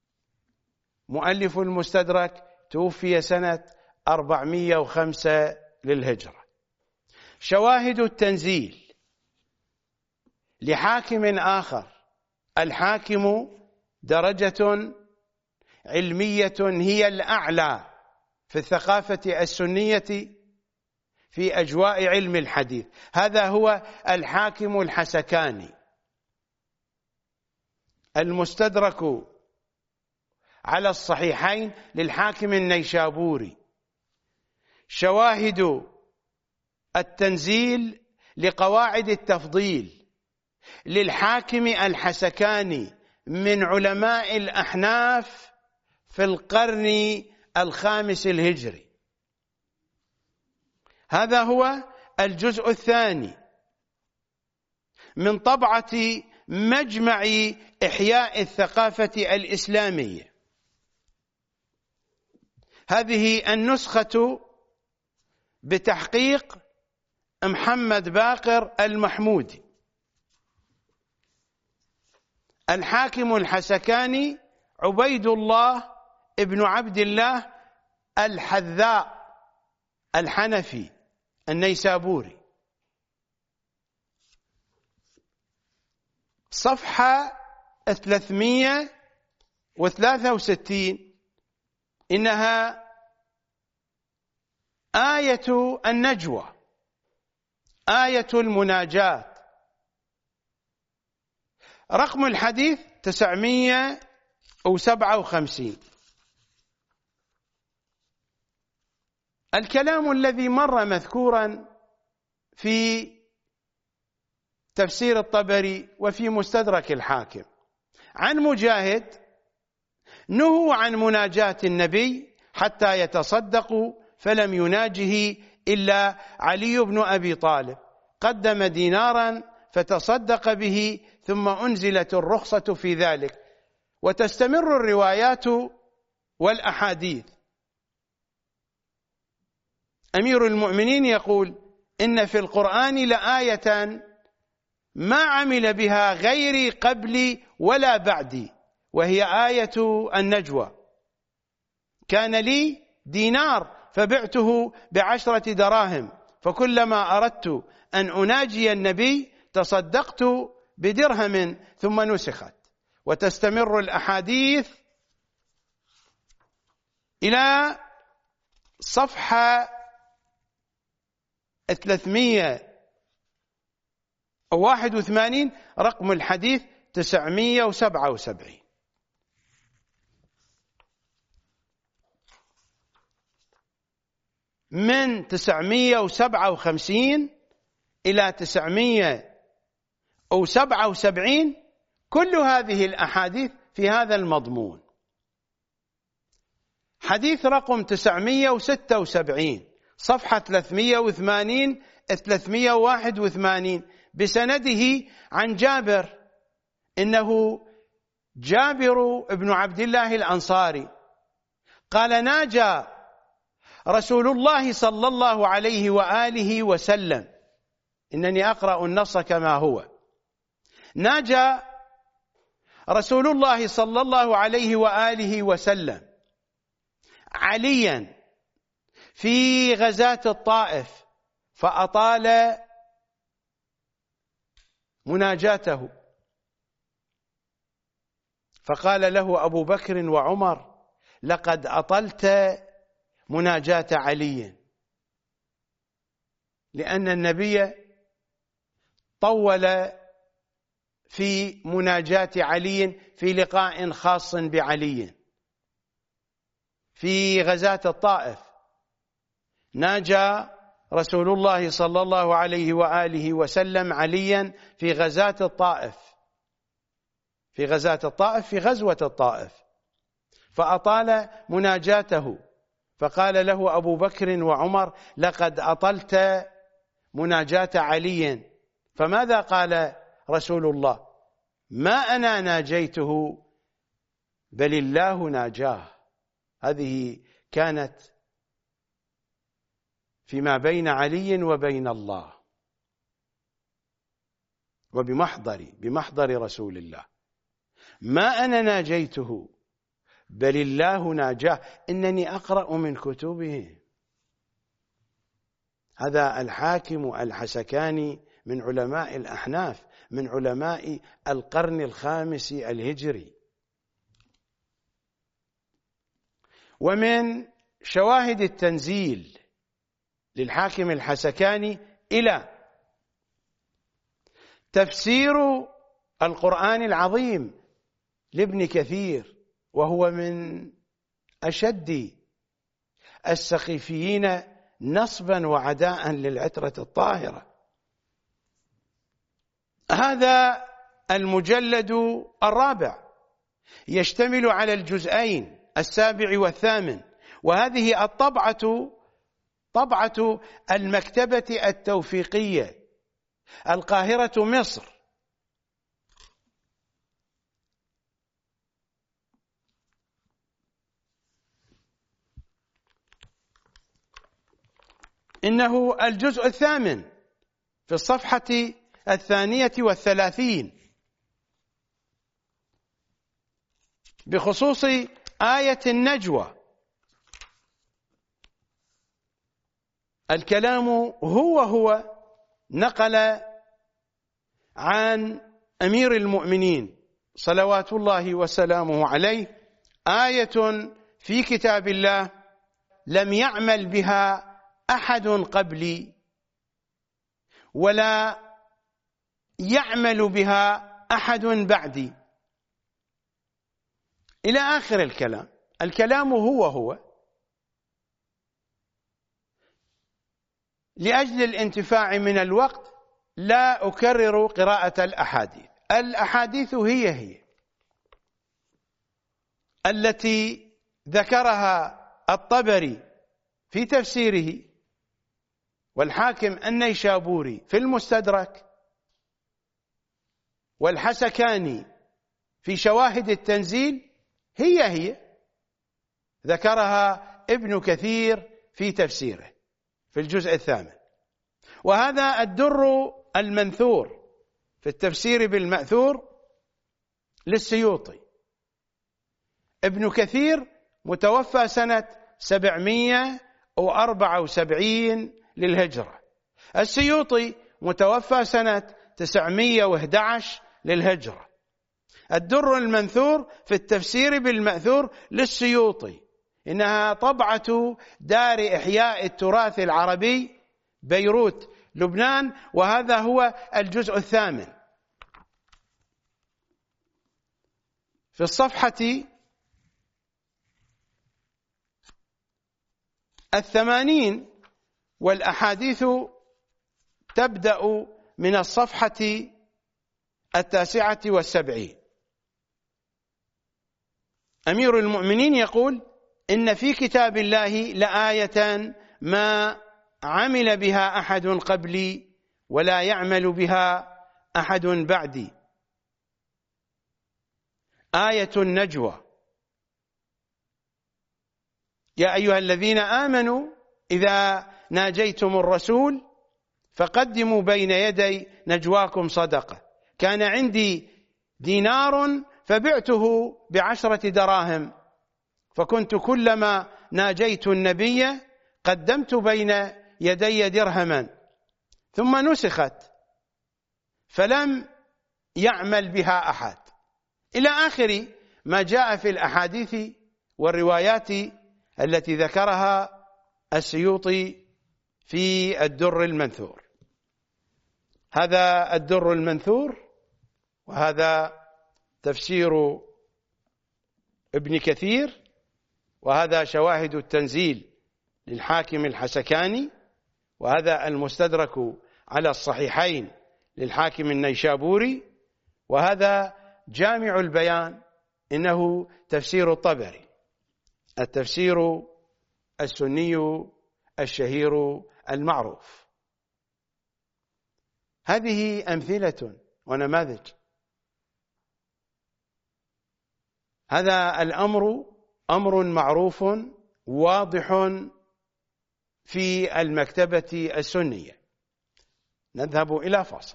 مؤلف المستدرك توفي سنة أربعمئة وخمسة للهجرة. شواهد التنزيل لحاكم آخر. الحاكم درجة علمية هي الأعلى في الثقافة السنية في أجواء علم الحديث. هذا هو الحاكم الحسكاني. المستدرك على الصحيحين للحاكم النيشابوري. شواهد التنزيل لقواعد التفضيل للحاكم الحسكاني من علماء الأحناف في القرن الخامس الهجري. هذا هو الجزء الثاني من طبعة مجمع إحياء الثقافة الإسلامية. هذه النسخة بتحقيق محمد باقر المحمودي. الحاكم الحسكاني عبيد الله ابن عبد الله الحذاء الحنفي النيسابوري. صفحة ثلاثمئة وثلاثة وستين. إنها آية النجوى، آية المناجاة. رقم الحديث تسعمئة وسبعة وخمسين. الكلام الذي مر مذكورا في تفسير الطبري وفي مستدرك الحاكم عن مجاهد: نهوا عن مناجاة النبي حتى يتصدقوا فلم يناجه إلا علي بن أبي طالب، قدم دينارا فتصدق به ثم أنزلت الرخصة في ذلك. وتستمر الروايات والأحاديث. أمير المؤمنين يقول: إن في القرآن لآية ما عمل بها غيري قبلي ولا بعدي، وهي آية النجوى. كان لي دينار فبعته بعشرة دراهم، فكلما أردت أن أناجي النبي تصدقت بدرهم ثم نسخت. وتستمر الأحاديث إلى صفحة ثلاثمئة وواحد وثمانين. رقم الحديث تسعمئة وسبعة وسبعين. من تسعمئة وسبعة وخمسين إلى تسعمئة وسبعة وسبعين كل هذه الأحاديث في هذا المضمون. حديث رقم تسعمئة وستة وسبعين صفحة ثلاثمئة وثمانين ثلاثمئة وواحد وثمانين بسنده عن جابر، إنه جابر بن عبد الله الأنصاري قال: ناجى رسول الله صلى الله عليه وآله وسلم، إنني أقرأ النص كما هو، ناجى رسول الله صلى الله عليه وآله وسلم عليا في غزاة الطائف فأطال مناجاته، فقال له أبو بكر وعمر: لقد أطلت مناجاة علي، لأن النبي طول في مناجاة علي في لقاء خاص بعلي في غزاة الطائف. ناجى رسول الله صلى الله عليه وآله وسلم عليا في غزاة الطائف في غزاة الطائف في غزوة الطائف فأطال مناجاته، فقال له أبو بكر وعمر: لقد أطلت مناجاة علي. فماذا قال رسول الله؟ ما أنا ناجيته بل الله ناجاه. هذه كانت فيما بين علي وبين الله، وبمحضري بمحضر رسول الله. ما أنا ناجيته بل الله ناجاه، إنني أقرأ من كتبه. هذا الحاكم الحسكاني من علماء الأحناف، من علماء القرن الخامس الهجري. ومن شواهد التنزيل للحاكم الحسكاني إلى تفسير القرآن العظيم لابن كثير، وهو من أشد السقيفيين نصبا وعداء للعترة الطاهرة. هذا المجلد الرابع يشتمل على الجزئين السابع والثامن، وهذه الطبعة طبعة المكتبة التوفيقية القاهرة مصر. إنه الجزء الثامن في الصفحة الثانية والثلاثين بخصوص آية النجوى. الكلام هو هو نقل عن أمير المؤمنين صلوات الله وسلامه عليه آية في كتاب الله لم يعمل بها أحد قبلي ولا يعمل بها أحد بعدي، إلى آخر الكلام. الكلام هو هو. لأجل الانتفاع من الوقت لا أكرر قراءة الأحاديث. الأحاديث هي هي التي ذكرها الطبري في تفسيره، والحاكم النيشابوري في المستدرك، والحسكاني في شواهد التنزيل، هي هي ذكرها ابن كثير في تفسيره في الجزء الثامن. وهذا الدر المنثور في التفسير بالمأثور للسيوطي. ابن كثير متوفى سنة سبعمائة وأربعة وسبعين للهجرة، السيوطي متوفى سنة تسعمائة وأحد عشر للهجرة. الدر المنثور في التفسير بالمأثور للسيوطي إنها طبعة دار إحياء التراث العربي بيروت لبنان، وهذا هو الجزء الثامن. في الصفحة الثمانين، والأحاديث تبدأ من الصفحة التاسعة والسبعين. أمير المؤمنين يقول: إن في كتاب الله لآية ما عمل بها أحد قبلي ولا يعمل بها أحد بعدي، آية النجوى. يا أيها الذين آمنوا إذا ناجيتم الرسول فقدموا بين يدي نجواكم صدقة. كان عندي دينار فبعته بعشرة دراهم، فكنت كلما ناجيت النبي قدمت بين يدي درهما، ثم نسخت فلم يعمل بها أحد، إلى آخر ما جاء في الأحاديث والروايات التي ذكرها السيوطي في الدر المنثور. هذا الدر المنثور، وهذا تفسير ابن كثير، وهذا شواهد التنزيل للحاكم الحسكاني، وهذا المستدرك على الصحيحين للحاكم النيشابوري، وهذا جامع البيان، إنه تفسير الطبري، التفسير السني الشهير المعروف. هذه أمثلة ونماذج. هذا الأمر أمر معروف واضح في المكتبة السنية. نذهب إلى فاصل.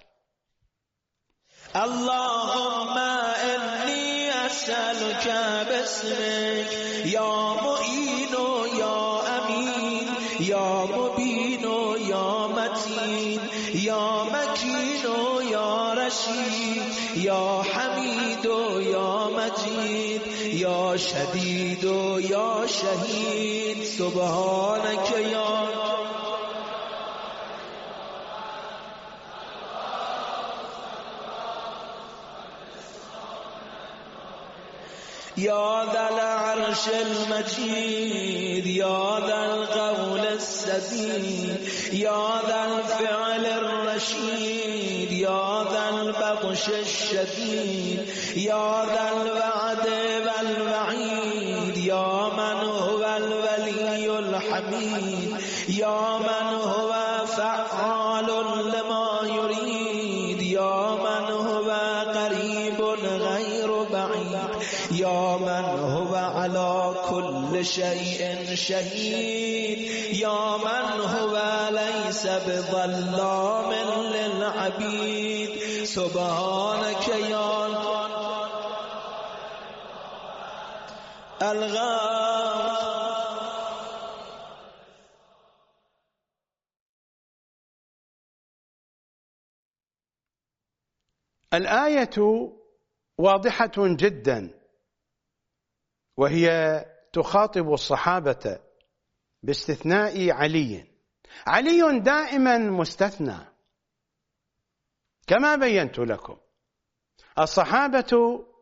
اللهم إني أسألك باسمك يا معين يا أمين يا مبين يا متين يا مكين يا رشيد يا حميد يا مجيد يا شديد يا شهيد سبحانك يا يا ذا العرش المجيد يا ذا القول السديد يا ذا الفعل الرشيد يا ذا البطش الشديد يا ذا الوعد والوعيد يا من هو الولي الحميد يا من هو فعال لما يريد يا من هو قريب غير بعيد يا من هو على كل شيء شهيد يا من هو ليس بظلام للعبيد سبحانك يا الغافر. الآية واضحة جدا، وهي تخاطب الصحابة باستثناء علي. علي دائما مستثنى كما بينت لكم. الصحابة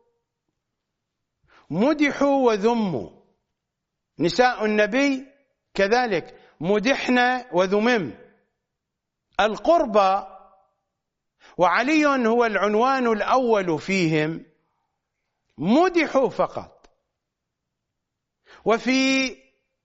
مدحوا وذموا، نساء النبي كذلك مدحن وذمم. القربى وعلي هو العنوان الأول فيهم مدحوا فقط. وفي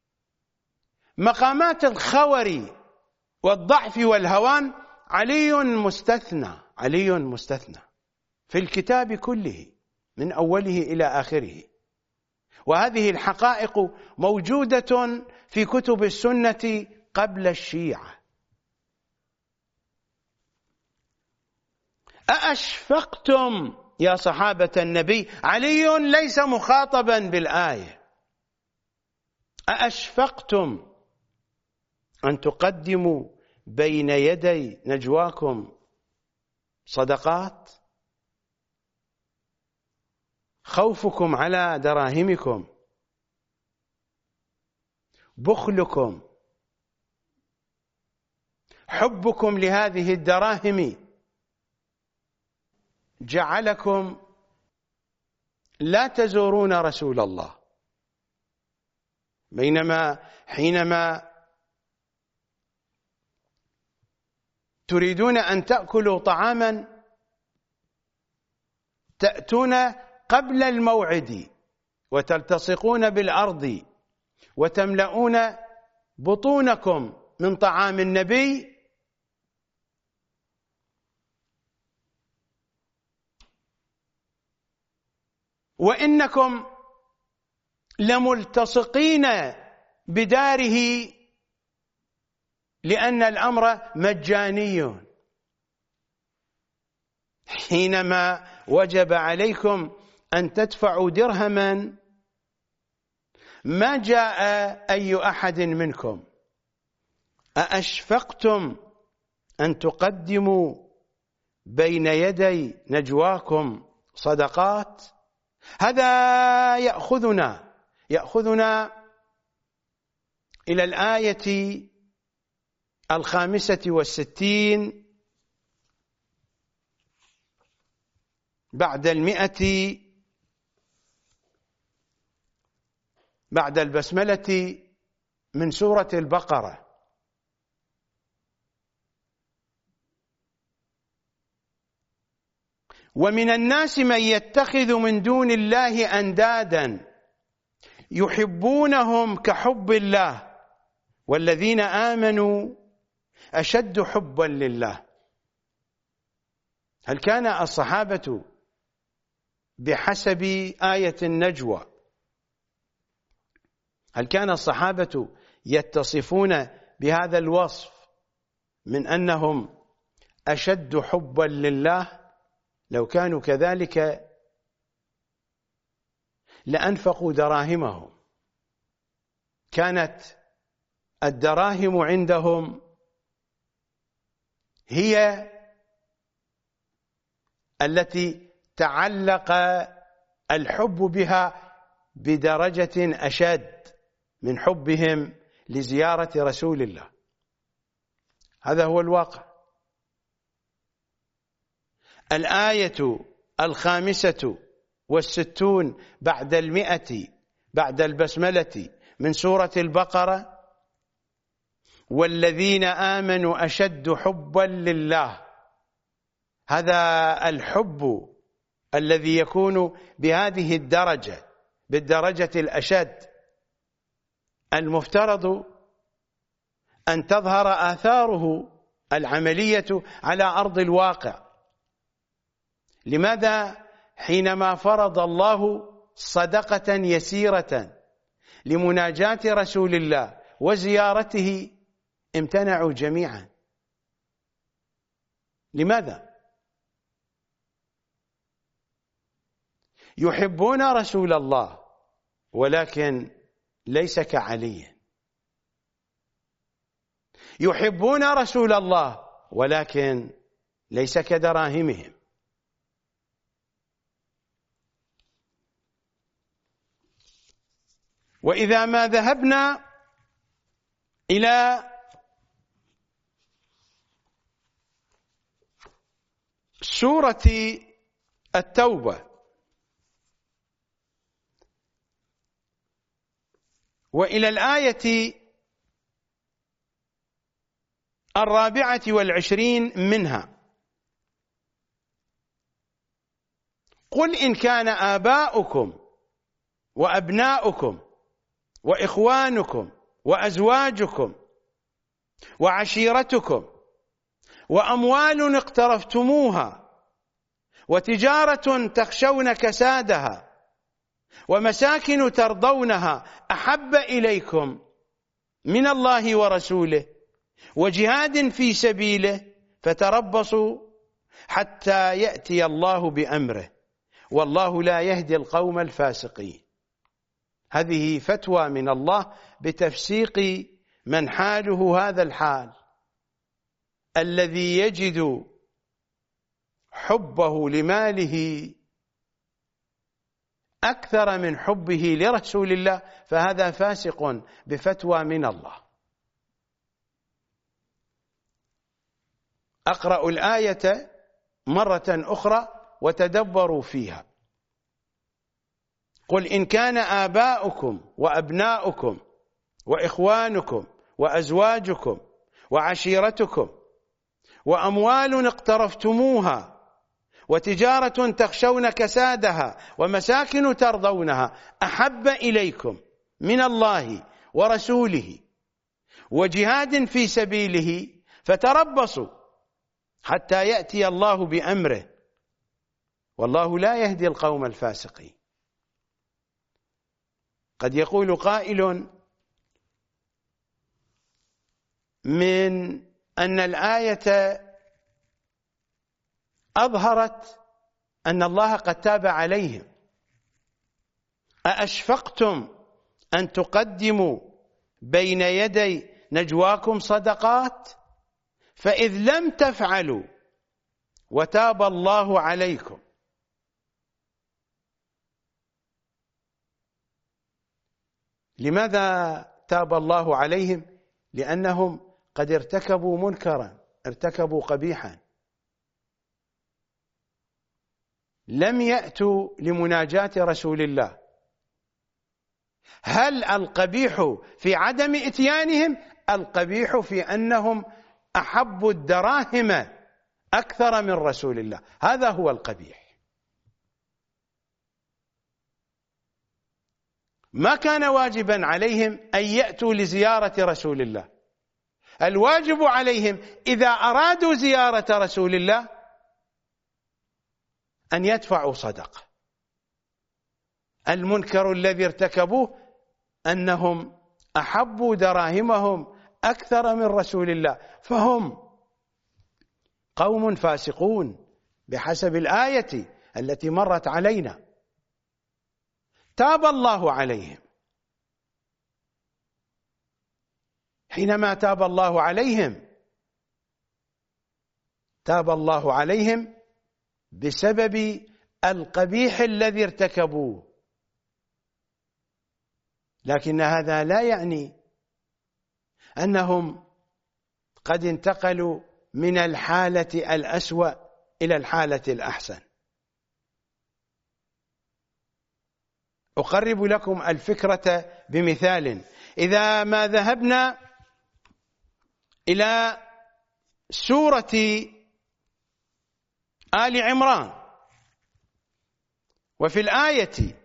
مقامات الخور والضعف والهوان علي مستثنى، علي مستثنى في الكتاب كله من أوله إلى آخره. وهذه الحقائق موجودة في كتب السنة قبل الشيعة. أأشفقتم يا صحابة النبي؟ علي ليس مخاطبا بالآية. أأشفقتم أن تقدموا بين يدي نجواكم صدقات؟ خوفكم على دراهمكم، بخلكم، حبكم لهذه الدراهم جعلكم لا تزورون رسول الله، بينما حينما تريدون أن تأكلوا طعاما تأتون قبل الموعد وتلتصقون بالأرض وتملؤون بطونكم من طعام النبي، وإنكم لملتصقين بداره لأن الأمر مجاني. حينما وجب عليكم أن تدفعوا درهما ما جاء أي أحد منكم أأشفقتم أن تقدموا بين يدي نجواكم صدقات؟ هذا يأخذنا يأخذنا إلى الآية الخامسة والستين بعد المئة بعد البسملة من سورة البقرة. ومن الناس من يتخذ من دون الله أندادا يحبونهم كحب الله والذين آمنوا أشد حبا لله. هل كان الصحابة بحسب آية النجوى هل كان الصحابة يتصفون بهذا الوصف من أنهم أشد حبا لله؟ لو كانوا كذلك لأنفقوا دراهمهم. كانت الدراهم عندهم هي التي تعلق الحب بها بدرجة أشد من حبهم لزيارة رسول الله. هذا هو الواقع. الآية الخامسة والستون بعد المئة بعد البسملة من سورة البقرة: والذين آمنوا أشد حبا لله. هذا الحب الذي يكون بهذه الدرجة، بالدرجة الأشد، المفترض أن تظهر آثاره العملية على أرض الواقع. لماذا حينما فرض الله صدقة يسيرة لمناجاة رسول الله وزيارته امتنعوا جميعا؟ لماذا؟ يحبون رسول الله ولكن ليس كعلي، يحبون رسول الله ولكن ليس كدراهمهم. وإذا ما ذهبنا إلى سورة التوبة وإلى الآية الرابعة والعشرين منها: قل إن كان آباؤكم وأبناؤكم وإخوانكم وأزواجكم وعشيرتكم وأموال اقترفتموها وتجارة تخشون كسادها ومساكن ترضونها أحب إليكم من الله ورسوله وجهاد في سبيله فتربصوا حتى يأتي الله بأمره والله لا يهدي القوم الفاسقين. هذه فتوى من الله بتفسيق من حاله هذا الحال، الذي يجد حبه لماله أكثر من حبه لرسول الله، فهذا فاسق بفتوى من الله. أقرأ الآية مرة أخرى وتدبروا فيها: قل إن كان آباؤكم وأبناؤكم وإخوانكم وأزواجكم وعشيرتكم وأموال اقترفتموها وتجارة تخشون كسادها ومساكن ترضونها أحب إليكم من الله ورسوله وجهاد في سبيله فتربصوا حتى يأتي الله بأمره والله لا يهدي القوم الفاسقين. قد يقول قائل: من أن الآية أظهرت أن الله قد تاب عليهم. أأشفقتم أن تقدموا بين يدي نجواكم صدقات فإذ لم تفعلوا وتاب الله عليكم. لماذا تاب الله عليهم؟ لأنهم قد ارتكبوا منكرا، ارتكبوا قبيحا، لم يأتوا لمناجاة رسول الله. هل القبيح في عدم إتيانهم؟ القبيح في أنهم أحبوا الدراهم أكثر من رسول الله، هذا هو القبيح. ما كان واجبا عليهم أن يأتوا لزيارة رسول الله، الواجب عليهم إذا أرادوا زيارة رسول الله أن يدفعوا صدقة. المنكر الذي ارتكبوه أنهم أحبوا دراهمهم أكثر من رسول الله، فهم قوم فاسقون بحسب الآية التي مرت علينا. تاب الله عليهم. حينما تاب الله عليهم تاب الله عليهم بسبب القبيح الذي ارتكبوه، لكن هذا لا يعني أنهم قد انتقلوا من الحالة الأسوأ إلى الحالة الأحسن. أقرب لكم الفكرة بمثال. إذا ما ذهبنا إلى سورة آل عمران وفي الآية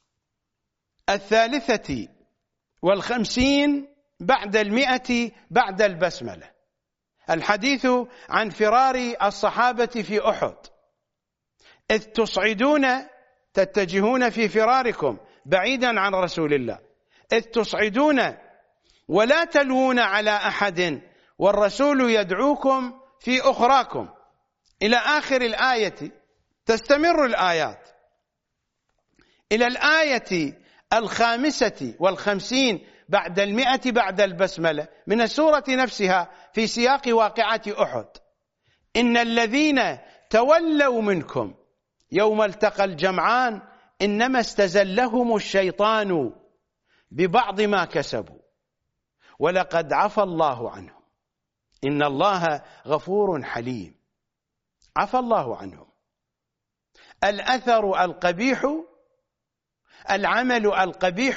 الثالثة والخمسين بعد المئة بعد البسملة، الحديث عن فرار الصحابة في أحد، إذ تصعدون تتجهون في فراركم بعيدا عن رسول الله، إذ تصعدون ولا تلوون على أحد والرسول يدعوكم في أخراكم، إلى آخر الآية. تستمر الآيات إلى الآية الخامسة والخمسين بعد المئة بعد البسملة من السورة نفسها في سياق واقعة أحد. إن الذين تولوا منكم يوم التقى الجمعان إنما استزلهم الشيطان ببعض ما كسبوا ولقد عفى الله عنهم إن الله غفور حليم. عفى الله عنهم. الأثر القبيح، العمل القبيح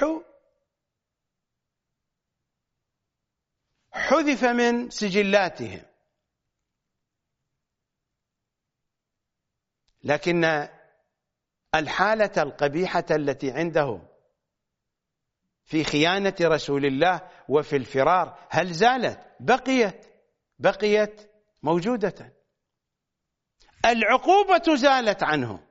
حذف من سجلاتهم، لكن الحالة القبيحة التي عندهم في خيانة رسول الله وفي الفرار هل زالت؟ بقيت بقيت موجودة. العقوبة زالت عنهم،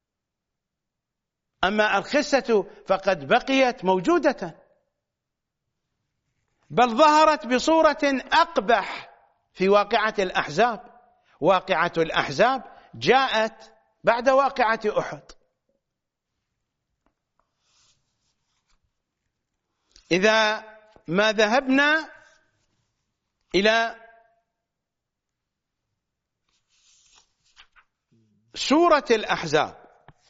أما الخسة فقد بقيت موجودة، بل ظهرت بصورة أقبح في واقعة الأحزاب. واقعة الأحزاب جاءت بعد واقعة أحد. إذا ما ذهبنا إلى سورة الأحزاب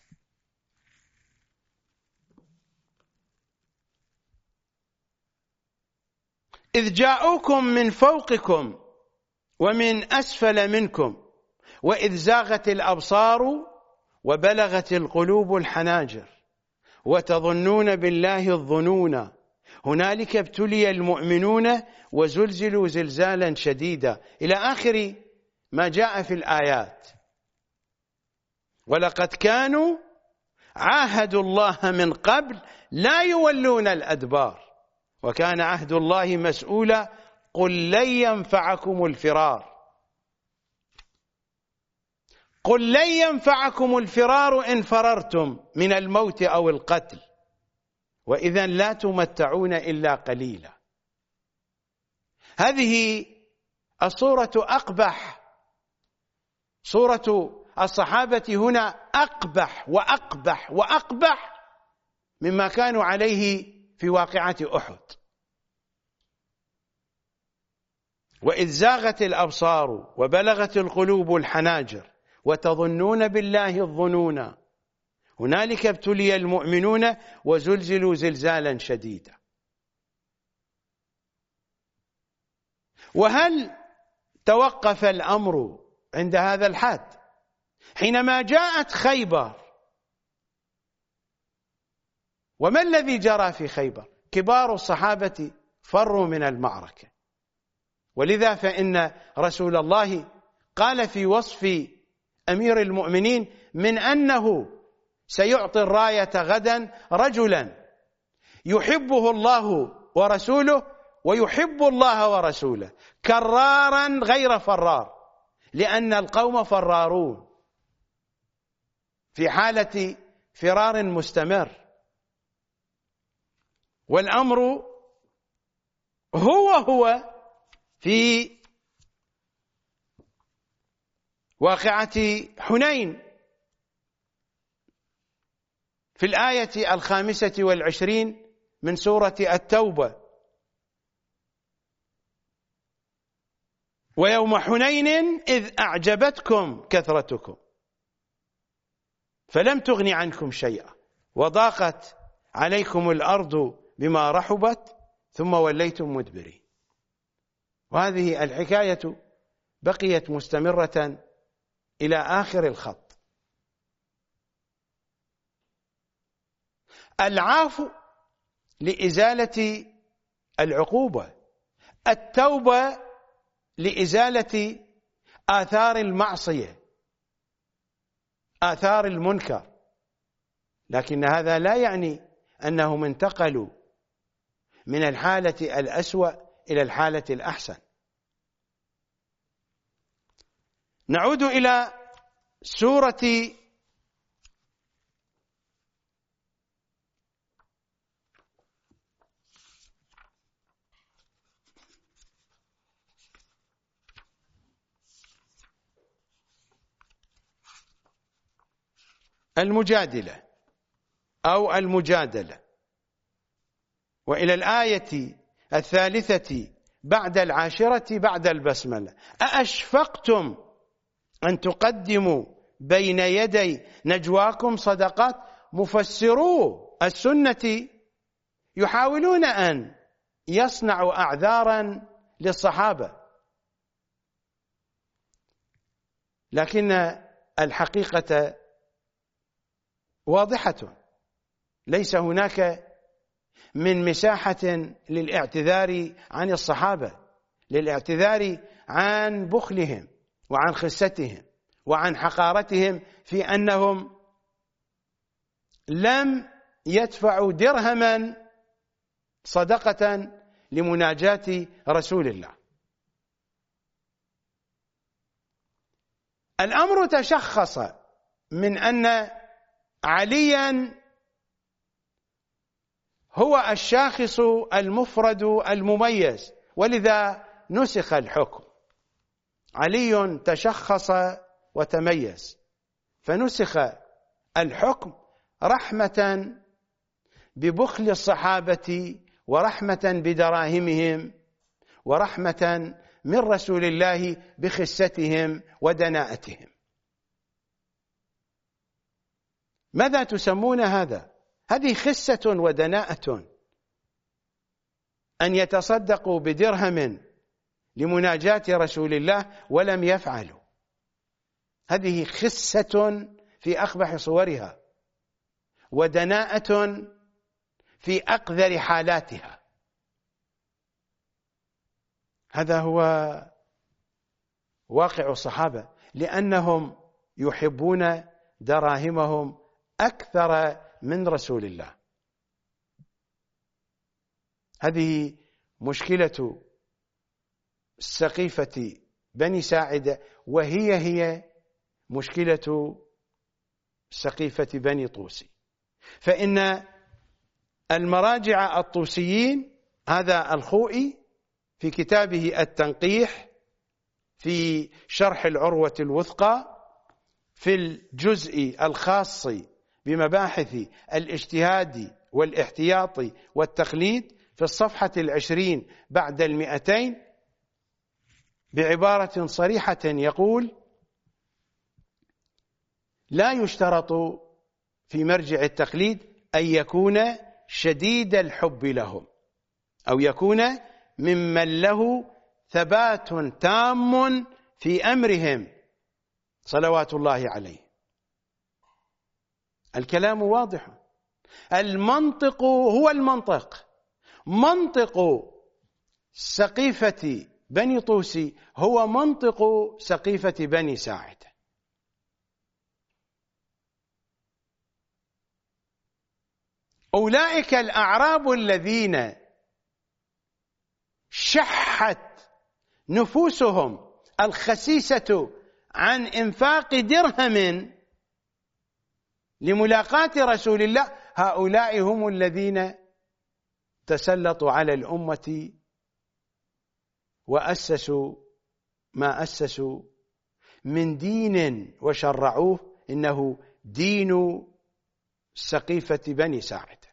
إذ جاءوكم من فوقكم ومن أسفل منكم وإذ زاغت الأبصار وبلغت القلوب الحناجر وتظنون بالله الظنون هنالك ابتلي المؤمنون وزلزلوا زلزالا شديدا إلى آخر ما جاء في الآيات. ولقد كانوا عاهدوا الله من قبل لا يولون الأدبار وكان عهد الله مسؤولا قل لن ينفعكم الفرار قل لن ينفعكم الفرار إن فررتم من الموت أو القتل وإذا لا تمتعون إلا قليلا. هذه الصورة أقبح، صورة الصحابة هنا أقبح وأقبح وأقبح مما كانوا عليه في واقعة أحد. وإذ زاغت الأبصار وبلغت القلوب الحناجر وتظنون بالله الظنونا هنالك ابتلي المؤمنون وزلزلوا زلزالا شديدا. وهل توقف الأمر عند هذا الحد؟ حينما جاءت خيبر، وما الذي جرى في خيبر؟ كبار الصحابة فروا من المعركة، ولذا فإن رسول الله قال في وصف أمير المؤمنين من أنه سيعطي الراية غدا رجلا يحبه الله ورسوله ويحب الله ورسوله كرارا غير فرار، لأن القوم فرارون في حالة فرار مستمر، والأمر هو هو في واقعة حنين في الآية الخامسة والعشرين من سورة التوبة: ويوم حنين إذ أعجبتكم كثرتكم فلم تغن عنكم شيئا وضاقت عليكم الأرض بما رحبت ثم وليتم مدبرين. وهذه الحكاية بقيت مستمرة إلى آخر الخط. العفو لإزالة العقوبة، التوبة لإزالة آثار المعصية، آثار المنكر، لكن هذا لا يعني أنهم انتقلوا من الحالة الأسوأ إلى الحالة الأحسن. نعود إلى سورة المجادلة أو المجادلة، وإلى الآية الثالثة بعد العاشرة بعد البسملة: أأشفقتم أن تقدموا بين يدي نجواكم صدقات. مفسرو السنة يحاولون أن يصنعوا أعذارا للصحابة، لكن الحقيقة واضحة، ليس هناك من مساحة للاعتذار عن الصحابة، للاعتذار عن بخلهم وعن خستهم وعن حقارتهم في أنهم لم يدفعوا درهما صدقة لمناجاة رسول الله. الأمر تشخص من أن عليا هو الشاخص المفرد المميز، ولذا نسخ الحكم. علي تشخص وتميز، فنسخ الحكم رحمة ببخل الصحابة ورحمة بدراهمهم ورحمة من رسول الله بخستهم ودناءتهم. ماذا تسمون هذا؟ هذه خسة ودناءة، أن يتصدقوا بدرهم لمناجاة رسول الله ولم يفعلوا. هذه خسة في أقبح صورها، ودناءة في أقذر حالاتها. هذا هو واقع الصحابة، لأنهم يحبون دراهمهم أكثر من رسول الله. هذه مشكلة سقيفة بني ساعدة، وهي هي مشكلة سقيفة بني طوسي. فإن المراجع الطوسيين، هذا الخوئي في كتابه التنقيح في شرح العروة الوثقى في الجزء الخاص بمباحث الاجتهاد والاحتياط والتقليد في الصفحة العشرين بعد المئتين بعبارة صريحة يقول: لا يشترط في مرجع التقليد أن يكون شديد الحب لهم أو يكون ممن له ثبات تام في أمرهم صلوات الله عليه. الكلام واضح، المنطق هو المنطق، منطق سقيفة بني طوسي هو منطق سقيفة بني ساعدة. أولئك الأعراب الذين شحت نفوسهم الخسيسة عن إنفاق درهم لملاقاة رسول الله، هؤلاء هم الذين تسلطوا على الأمة وأسسوا ما أسسوا من دين وشرعوه، إنه دين سقيفة بني ساعدة.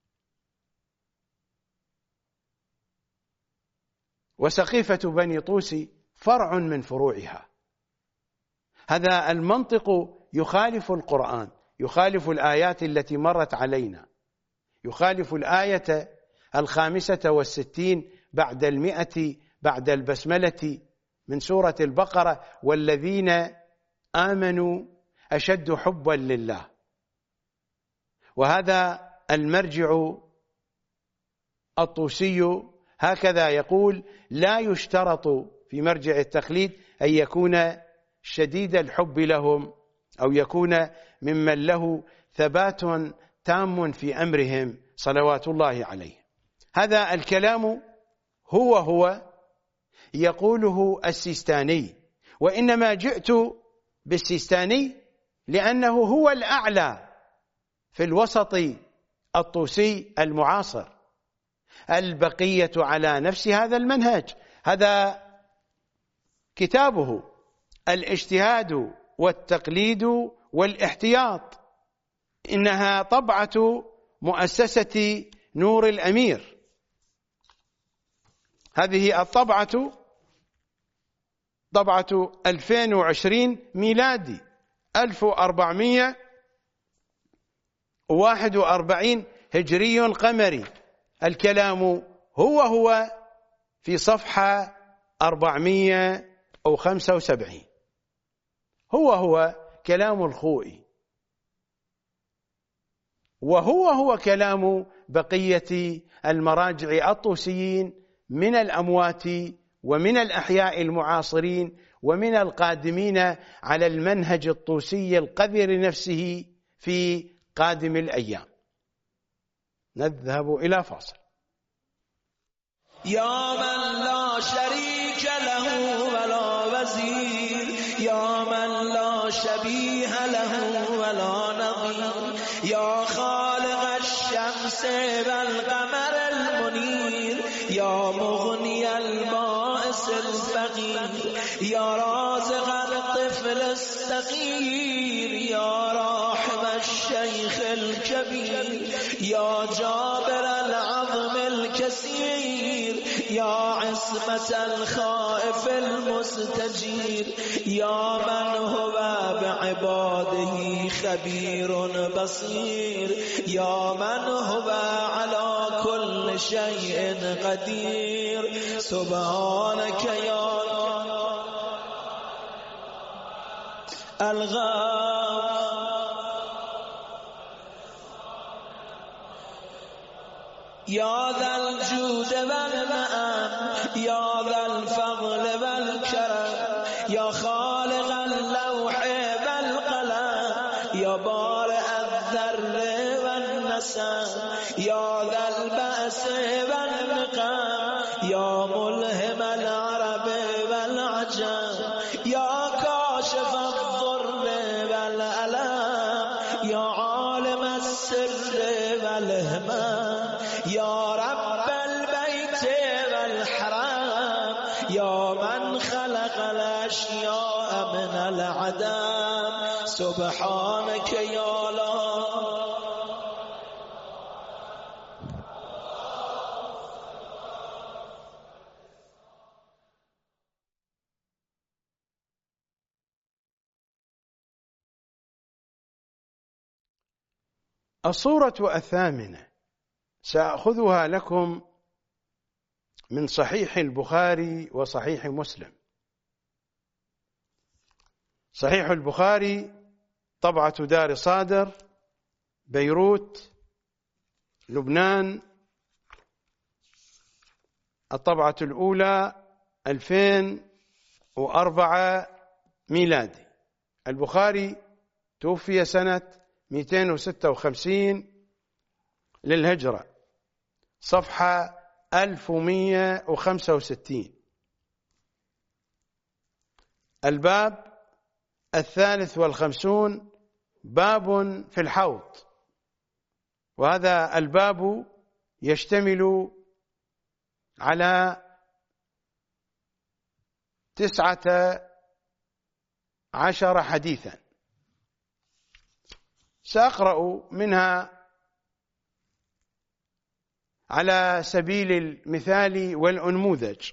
وسقيفة بني طوسي فرع من فروعها. هذا المنطق يخالف القرآن، يخالف الآيات التي مرت علينا، يخالف الآية الخامسة والستين بعد المئة بعد البسملة من سورة البقرة: والذين آمنوا أشد حبا لله. وهذا المرجع الطوسي هكذا يقول: لا يشترط في مرجع التقليد أن يكون شديد الحب لهم أو يكون ممن له ثبات تام في أمرهم صلوات الله عليه. هذا الكلام هو هو يقوله السيستاني، وإنما جئت بالسيستاني لأنه هو الأعلى في الوسط الطوسي المعاصر. البقية على نفس هذا المنهج. هذا كتابه الاجتهاد والتقليد والاحتياط، إنها طبعة مؤسسة نور الأمير. هذه الطبعة طبعة ألفين وعشرين ميلادي، ألف وأربعمئة وواحد وأربعين هجري قمري. الكلام هو هو في صفحة أربعمئة وخمسة وسبعين، هو هو كلام الخوئي، وهو هو كلام بقية المراجع الطوسيين من الأموات ومن الأحياء المعاصرين ومن القادمين على المنهج الطوسي القذر نفسه في قادم الأيام. نذهب إلى فاصل. يا من لا شريك له ولا وزير، يا من لا شبيه له ولا نظير، يا خالق الشمس والقمر المنير، يا مغني البائس الفقير، يا رازق الطفل الصغير، يا راحم الشيخ الكبير، يا جابر العظم الكثير، يا عصمة الخائف المستجير، يا من هو بعباده خبير بصير، يا من هو على كل شيء قدير. سبحانك يا الغفور يا ذا الجود والنعم، يا ذا الفضل والكرم، يا خالق اللوح والقلم، يا بارئ الذر والنسم، يا ذا البأس والنقم، يا ملهم العرب والعجم، يا كاشف الضر والألم، يا عالم السر والهمم، يا رب البيت والحرم، يا من خلق الأشياء من العدم سبحانك يا الله. الصورة الثامنة سأخذها لكم من صحيح البخاري وصحيح مسلم. صحيح البخاري طبعة دار صادر بيروت لبنان، الطبعة الأولى ألفين وأربعة ميلادي. البخاري توفي سنة مئتين وستة وخمسين للهجرة، صفحة ألف ومئة وخمسة وستين. الباب الثالث والخمسون، باب في الحوض، وهذا الباب يشتمل على تسعة عشر حديثا، سأقرأ منها على سبيل المثال والأنموذج.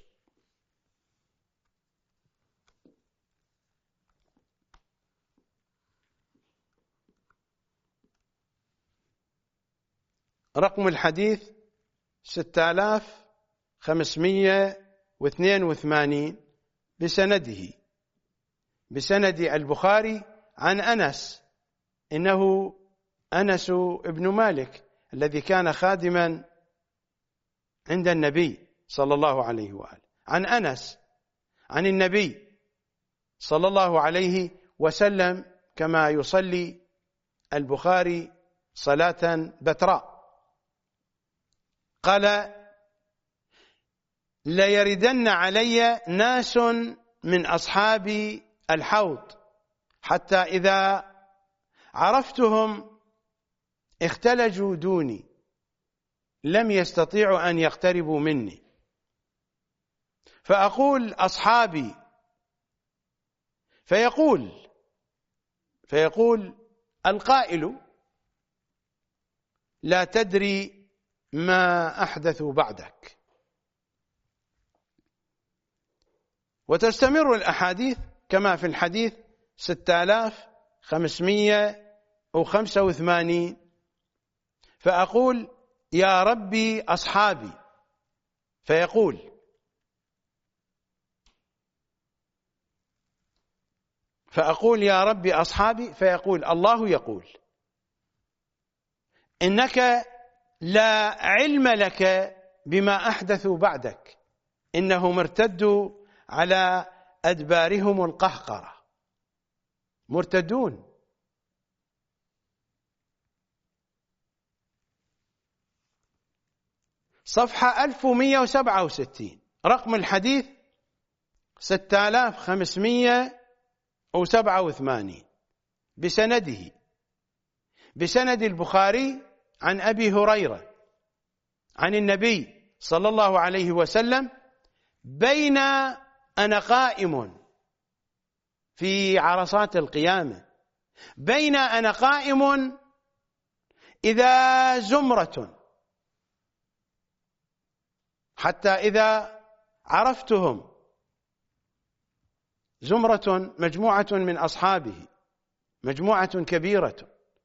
رقم الحديث ستة آلاف وخمسمئة واثنين وثمانين بسنده، بسند البخاري عن أنس، إنه أنس ابن مالك الذي كان خادما عند النبي صلى الله عليه وآله، عن أنس عن النبي صلى الله عليه وسلم كما يصلي البخاري صلاة بتراء. قال: ليردن علي ناس من أصحاب الحوض حتى إذا عرفتهم اختلجوا دوني، لم يستطيعوا أن يقتربوا مني، فأقول أصحابي، فيقول فيقول القائل: لا تدري ما أحدثوا بعدك. وتستمر الأحاديث كما في الحديث ستة آلاف وخمسمئة وخمسة وثمانين، فأقول: يا ربي أصحابي، فيقول فأقول يا ربي أصحابي فيقول الله يقول: إنك لا علم لك بما أحدثوا بعدك، إنهم ارتدوا على أدبارهم القهقرة، مرتدون. صفحة ألف ومئة وسبعة وستين، رقم الحديث ستة آلاف وخمسمئة وسبعة وثمانين بسنده، بسند البخاري عن أبي هريرة عن النبي صلى الله عليه وسلم: بين أنا قائم في عرصات القيامة، بين أنا قائم إذا زمرة، حتى إذا عرفتهم، زمرة مجموعة من أصحابه، مجموعة كبيرة،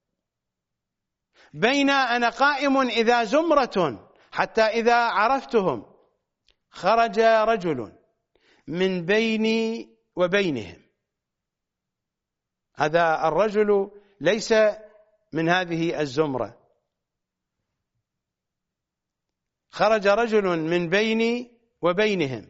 بين أنا قائم إذا زمرة حتى إذا عرفتهم خرج رجل من بيني وبينهم. هذا الرجل ليس من هذه الزمرة، خرج رجل من بيني وبينهم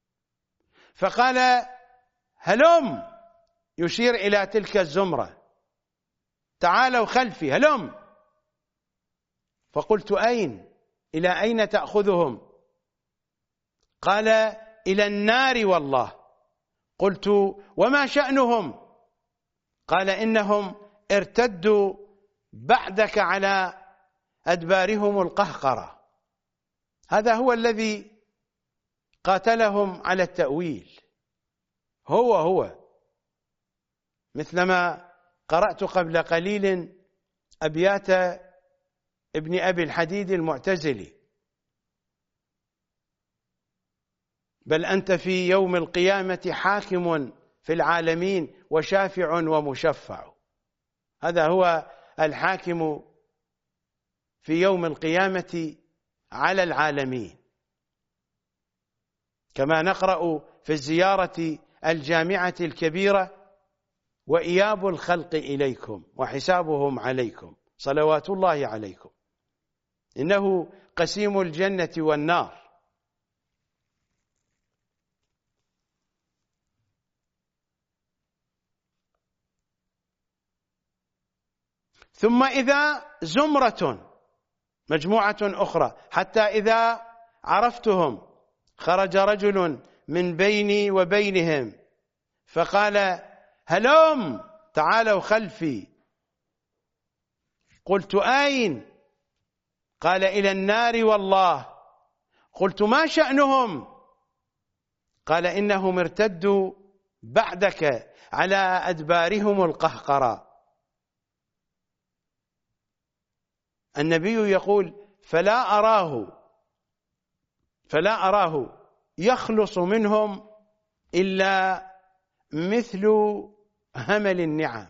فقال: هلم، يشير إلى تلك الزمرة، تعالوا خلفي، هلم. فقلت: أين؟ إلى أين تأخذهم؟ قال: إلى النار والله. قلت: وما شأنهم؟ قال: إنهم ارتدوا بعدك على أدبارهم القهقرة. هذا هو الذي قاتلهم على التأويل، هو هو مثلما قرأت قبل قليل أبيات ابن أبي الحديد المعتزلي: بل أنت في يوم القيامة حاكم في العالمين وشافع ومشفع. هذا هو الحاكم في يوم القيامة على العالمين، كما نقرأ في الزيارة الجامعة الكبيرة: وإياب الخلق إليكم وحسابهم عليكم صلوات الله عليكم، إنه قسيم الجنة والنار. ثم إذا زمرة مجموعة أخرى، حتى إذا عرفتهم خرج رجل من بيني وبينهم فقال: هلم تعالوا خلفي. قلت: أين؟ قال: إلى النار والله. قلت: ما شأنهم؟ قال: إنهم ارتدوا بعدك على أدبارهم القهقرى. النبي يقول: فلا أراه فلا أراه يخلص منهم إلا مثل همل النعم.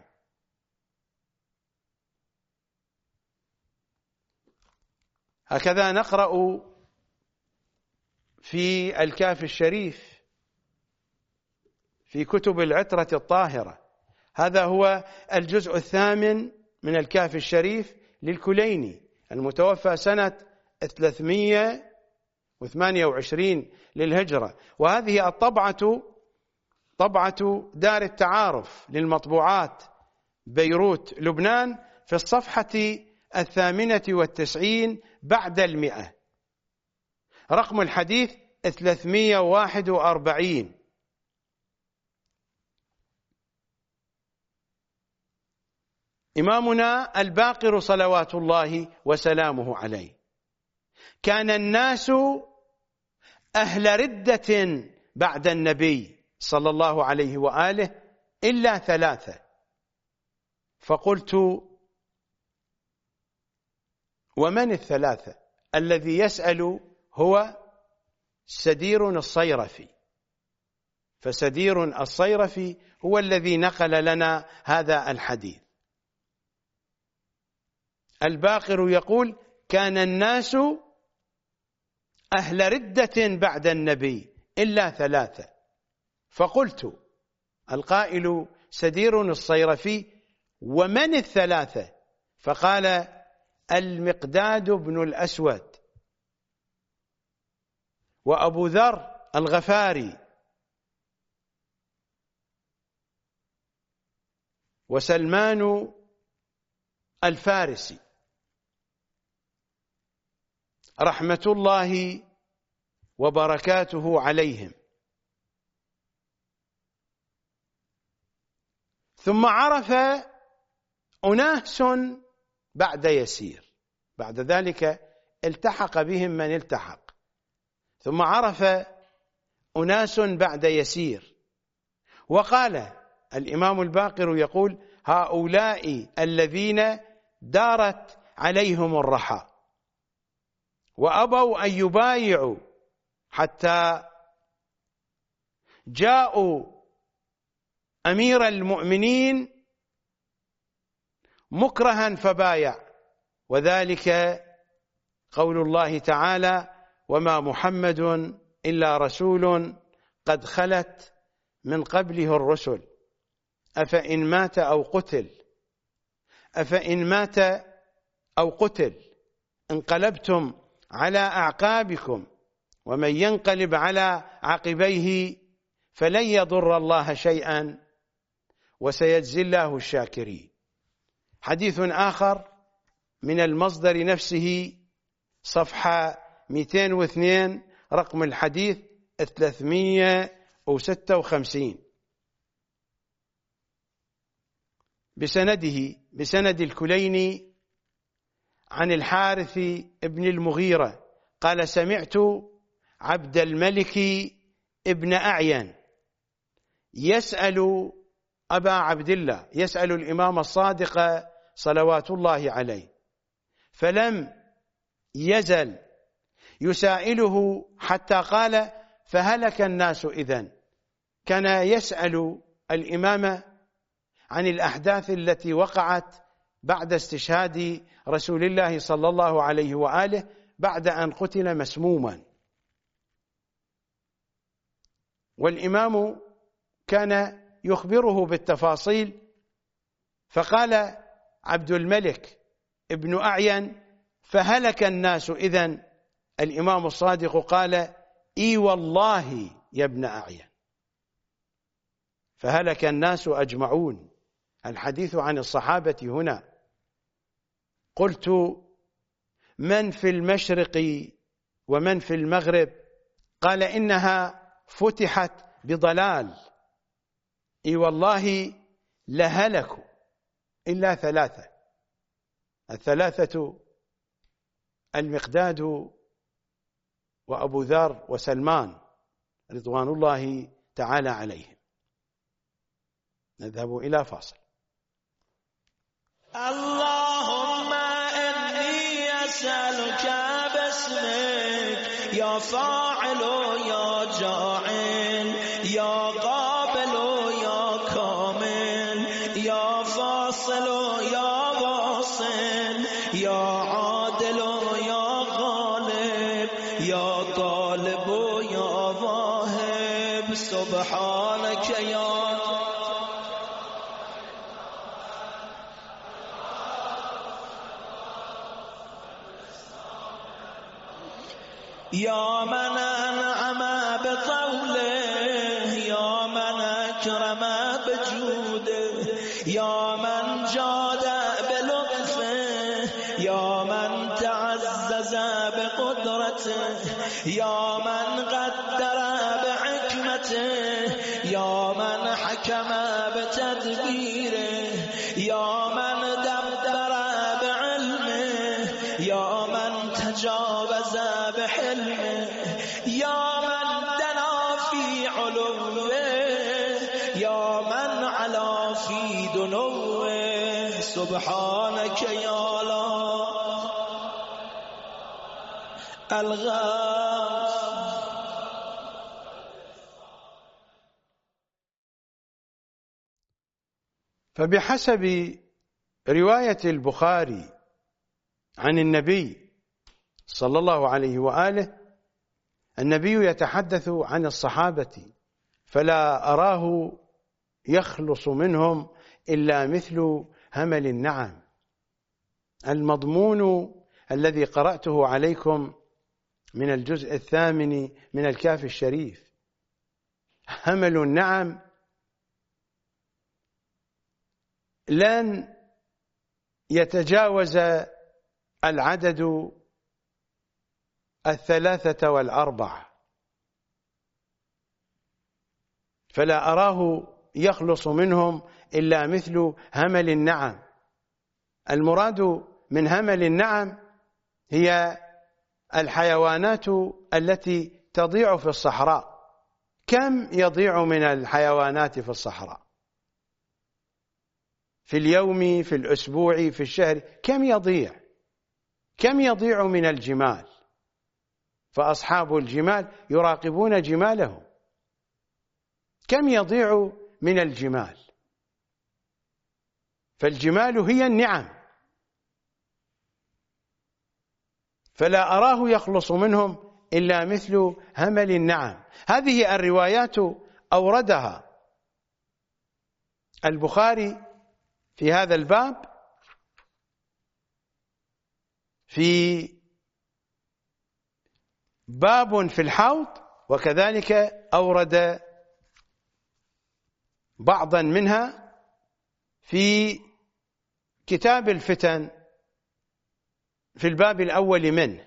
هكذا نقرأ في الكافي الشريف في كتب العترة الطاهرة. هذا هو الجزء الثامن من الكافي الشريف للكليني المتوفى سنة ثلاثمئة وثمانية وعشرين للهجرة، وهذه الطبعة طبعة دار التعارف للمطبوعات بيروت لبنان في الصفحة الثامنة والتسعين بعد المئة، رقم الحديث ثلاثمئة وواحد وأربعين. إمامنا الباقر صلوات الله وسلامه عليه: كان الناس أهل ردة بعد النبي صلى الله عليه وآله إلا ثلاثة. فقلت: ومن الثلاثة؟ الذي يسأل هو سدير الصيرفي، فسدير الصيرفي هو الذي نقل لنا هذا الحديث. الباقر يقول: كان الناس أهل ردة بعد النبي إلا ثلاثة. فقلت: القائل سدير الصيرفي، ومن الثلاثة؟ فقال: المقداد بن الأسود، وأبو ذر الغفاري، وسلمان الفارسي رحمة الله وبركاته عليهم. ثم عرف أناس بعد يسير، بعد ذلك التحق بهم من التحق، ثم عرف أناس بعد يسير، وقال الإمام الباقر يقول: هؤلاء الذين دارت عليهم الرحى وأبوا أن يبايعوا حتى جاءوا أمير المؤمنين مكرها فبايع، وذلك قول الله تعالى: وما محمد إلا رسول قد خلت من قبله الرسل أفإن مات أو قتل أفإن مات أو قتل انقلبتم على أعقابكم ومن ينقلب على عقبيه فلن يضر الله شيئا وسيجزي الله الشاكرين. حديث آخر من المصدر نفسه صفحة مئتين واثنين رقم الحديث ثلاثمئة وستة وخمسين بسنده بسند الكليني عن الحارث ابن المغيرة قال: سمعت عبد الملك ابن أعين يسأل أبا عبد الله، يسأل الإمام الصادق صلوات الله عليه، فلم يزل يسائله حتى قال: فهلك الناس إذن. كان يسأل الإمام عن الأحداث التي وقعت بعد استشهاد رسول الله صلى الله عليه وآله بعد أن قتل مسموما، والإمام كان يخبره بالتفاصيل. فقال عبد الملك ابن أعين: فهلك الناس إذن. الإمام الصادق قال: إي والله يا ابن أعين، فهلك الناس أجمعون. الحديث عن الصحابة هنا. قلت: من في المشرق ومن في المغرب؟ قال: إنها فتحت بضلال. إي والله لهلكوا إلا ثلاثة، الثلاثة المقداد وأبو ذر وسلمان رضوان الله تعالى عليهم. نذهب إلى فاصل. اللهم إني أسألك باسمك يا فاعل يا جاعل يا قابل يا كامل يا فاصل يا واصل يا عادل يا غالب يا طالب يا ذاهب. سبحانك يا يا من أنعم بطوله يا من أكرم بجوده يا من جاد بلطفه يا من تعزز بقدرته يا من قدر بحكمته يا من حكم بتدبيره يا من دبر بعلمه يا من تجاوز بحلمه يا من دنا في علوه يا من علا في دنوه. سبحانك يا الله الغاث. فبحسب رواية البخاري عن النبي صلى الله عليه وآله، النبي يتحدث عن الصحابة فلا أراه يخلص منهم إلا مثل همل النعم. المضمون الذي قرأته عليكم من الجزء الثامن من الكافي الشريف، همل النعم لن يتجاوز العدد الثلاثة والأربعة، فلا أراه يخلص منهم إلا مثل همل النعم. المراد من همل النعم هي الحيوانات التي تضيع في الصحراء. كم يضيع من الحيوانات في الصحراء في اليوم، في الأسبوع، في الشهر؟ كم يضيع؟ كم يضيع من الجمال؟ فأصحاب الجمال يراقبون جمالهم. كم يضيع من الجمال؟ فالجمال هي النعم، فلا أراه يخلص منهم إلا مثل همل النعم. هذه الروايات أوردها البخاري في هذا الباب في باب في الحوض، وكذلك أورد بعضا منها في كتاب الفتن في الباب الأول منه،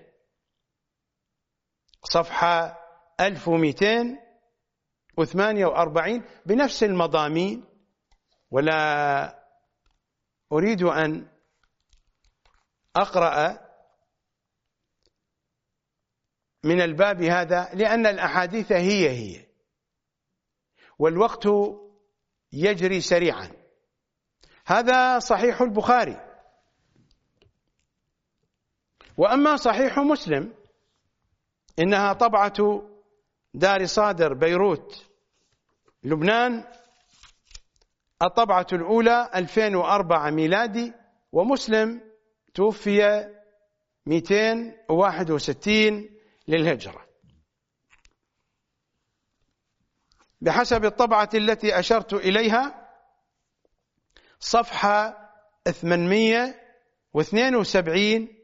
صفحة ألف ومئتين وثمانية وأربعين، بنفس المضامين. ولا أريد أن أقرأ من الباب هذا لأن الأحاديث هي هي، والوقت يجري سريعا. هذا صحيح البخاري. وأما صحيح مسلم إنها طبعة دار صادر بيروت لبنان، الطبعة الأولى ألفين وأربعة ميلادي، ومسلم توفي مئتين وواحد وستين للهجرة. بحسب الطبعة التي أشرت إليها صفحة ثمانمئة واثنين وسبعين،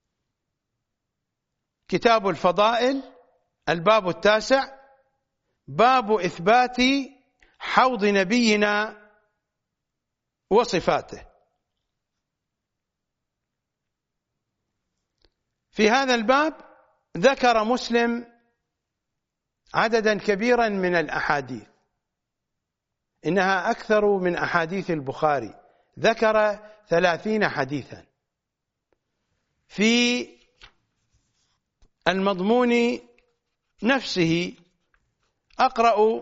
كتاب الفضائل، الباب التاسع، باب إثبات حوض نبينا وصفاته. في هذا الباب ذكر مسلم عددا كبيرا من الأحاديث، إنها أكثر من أحاديث البخاري، ذكر ثلاثين حديثا. في المضمون نفسه أقرأ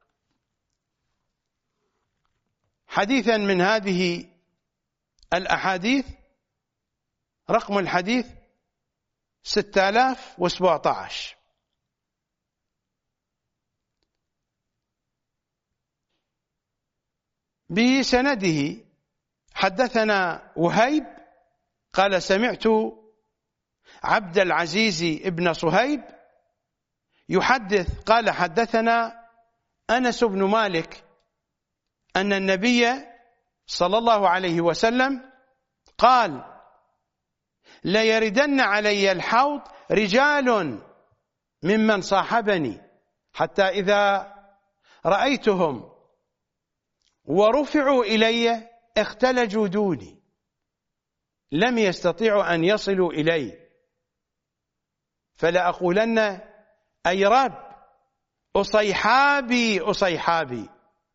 حديثا من هذه الأحاديث، رقم الحديث ستة آلاف وسبعة عشر. بسنده حدثنا وهيب قال سمعت عبد العزيز ابن صهيب يحدث قال حدثنا أنس بن مالك أن النبي صلى الله عليه وسلم قال ليردن علي الحوض رجال ممن صاحبني حتى إذا رأيتهم ورفعوا إلي اختلجوا دوني لم يستطيعوا أن يصلوا إلي، فلأقولن أي رب أصيحابي أصيحابي،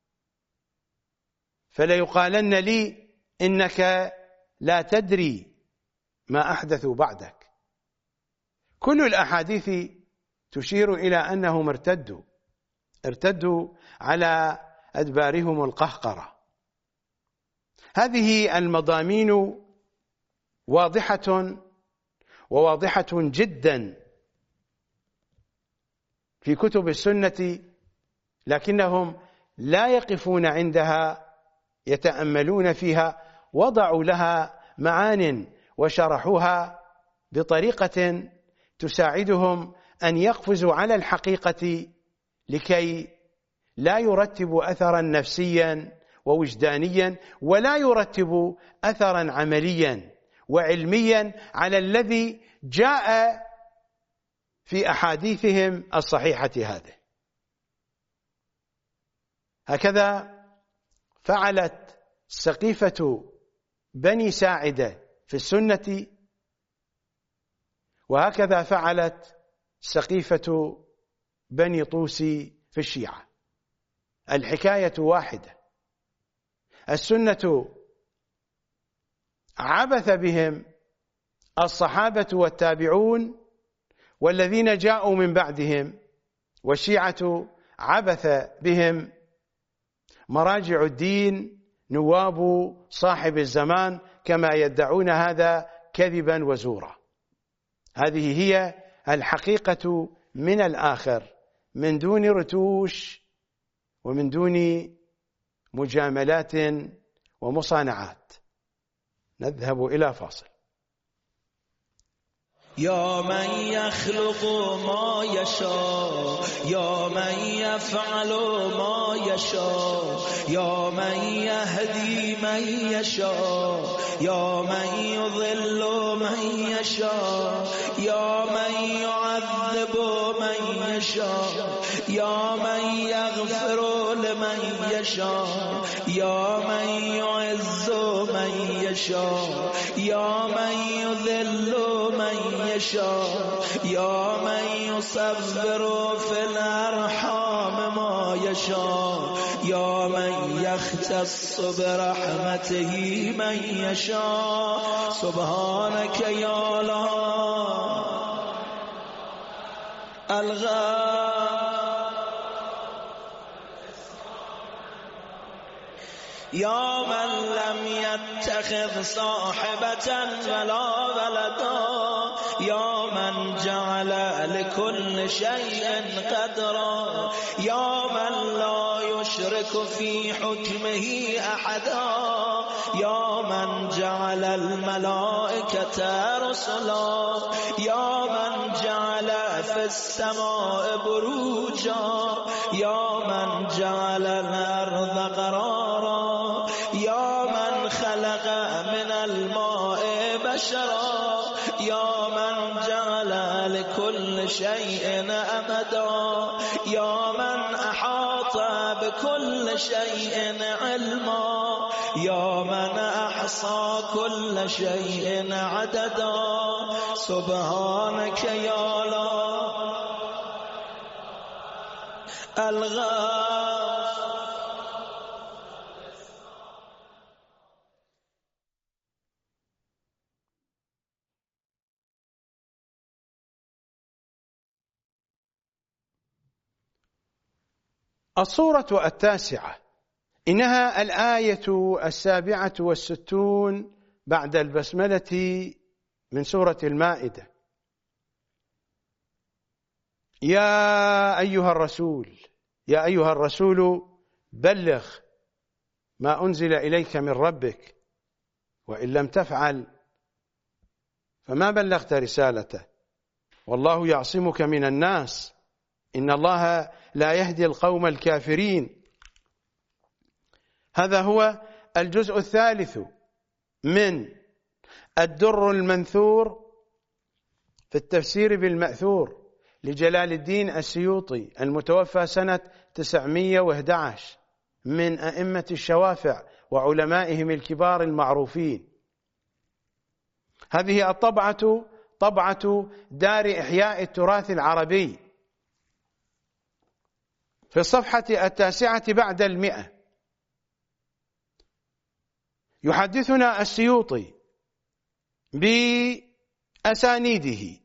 فليقالن لي إنك لا تدري ما أحدثوا بعدك. كل الأحاديث تشير إلى أنهم ارتدوا ارتدوا على أدبارهم القهقرة. هذه المضامين واضحة وواضحة جدا في كتب السنة، لكنهم لا يقفون عندها، يتأملون فيها، وضعوا لها معان وشرحوها بطريقة تساعدهم أن يقفزوا على الحقيقة لكي لا يرتب أثرا نفسيا ووجدانيا، ولا يرتب أثرا عمليا وعلميا على الذي جاء في أحاديثهم الصحيحة هذه. هكذا فعلت سقيفة بني ساعدة في السنة، وهكذا فعلت سقيفة بني طوسي في الشيعة. الحكاية واحدة. السنة عبث بهم الصحابة والتابعون والذين جاءوا من بعدهم، والشيعة عبث بهم مراجع الدين نواب صاحب الزمان، كما يدعون هذا كذبا وزورا. هذه هي الحقيقة من الآخر، من دون رتوش ومن دون مجاملات ومصانعات. نذهب إلى فاصل. يا من يخلق ما يشاء، يا من يفعل ما يشاء، يا من يهدي من يشاء، يا من يضل من يشاء، يا من يعذب من يشاء، يا من يغفر لمن يشاء، يا من يعز من يشاء، يا من يذل من يشاء، يا من يصبر في الأرحام ما يشاء، يا من يختص برحمته من يشاء. سبحانك يا لا الغالب يا من لم يتخذ صاحبة ولا ولدا يا من جعل لكل شيء قدرا يا من لا يشرك في حكمه أحدا يا من جعل الملائكة رسلا يا من جعل في السماء بروجا يا من جعل الأرض قرارا يا من خلق من الماء بشرا يا من جعل لكل شيء أمدا يا من أحاط بكل شيء علما يا من أحصى كل شيء عددا سبحانك يا لا الغاف. الصورة التاسعة إنها الآية السابعة والستون بعد البسملة من سورة المائدة. يا أيها الرسول يا أيها الرسول بلغ ما أنزل إليك من ربك وإن لم تفعل فما بلغت رسالته والله يعصمك من الناس إن الله لا يهدي القوم الكافرين. هذا هو الجزء الثالث من الدر المنثور في التفسير بالمأثور لجلال الدين السيوطي المتوفى سنة تسعمائة وأحد عشر من أئمة الشوافع وعلمائهم الكبار المعروفين. هذه الطبعة طبعة دار إحياء التراث العربي في الصفحة التاسعة بعد المئة. يحدثنا السيوطي بأسانيده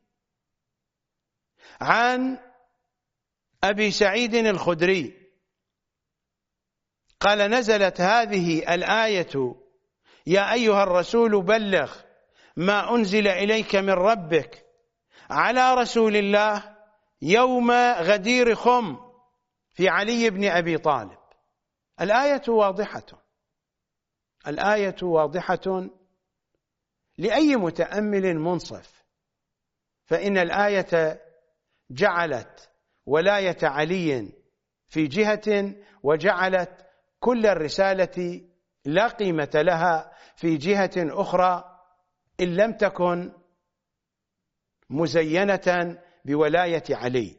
عن أبي سعيد الخدري قال نزلت هذه الآية يا أيها الرسول بلغ ما أنزل إليك من ربك على رسول الله يوم غدير خم في علي بن أبي طالب. الآية واضحة الآية واضحة لأي متأمل منصف، فإن الآية جعلت ولاية علي في جهة وجعلت كل الرسالة لا قيمة لها في جهة أخرى إن لم تكن مزينة بولاية علي،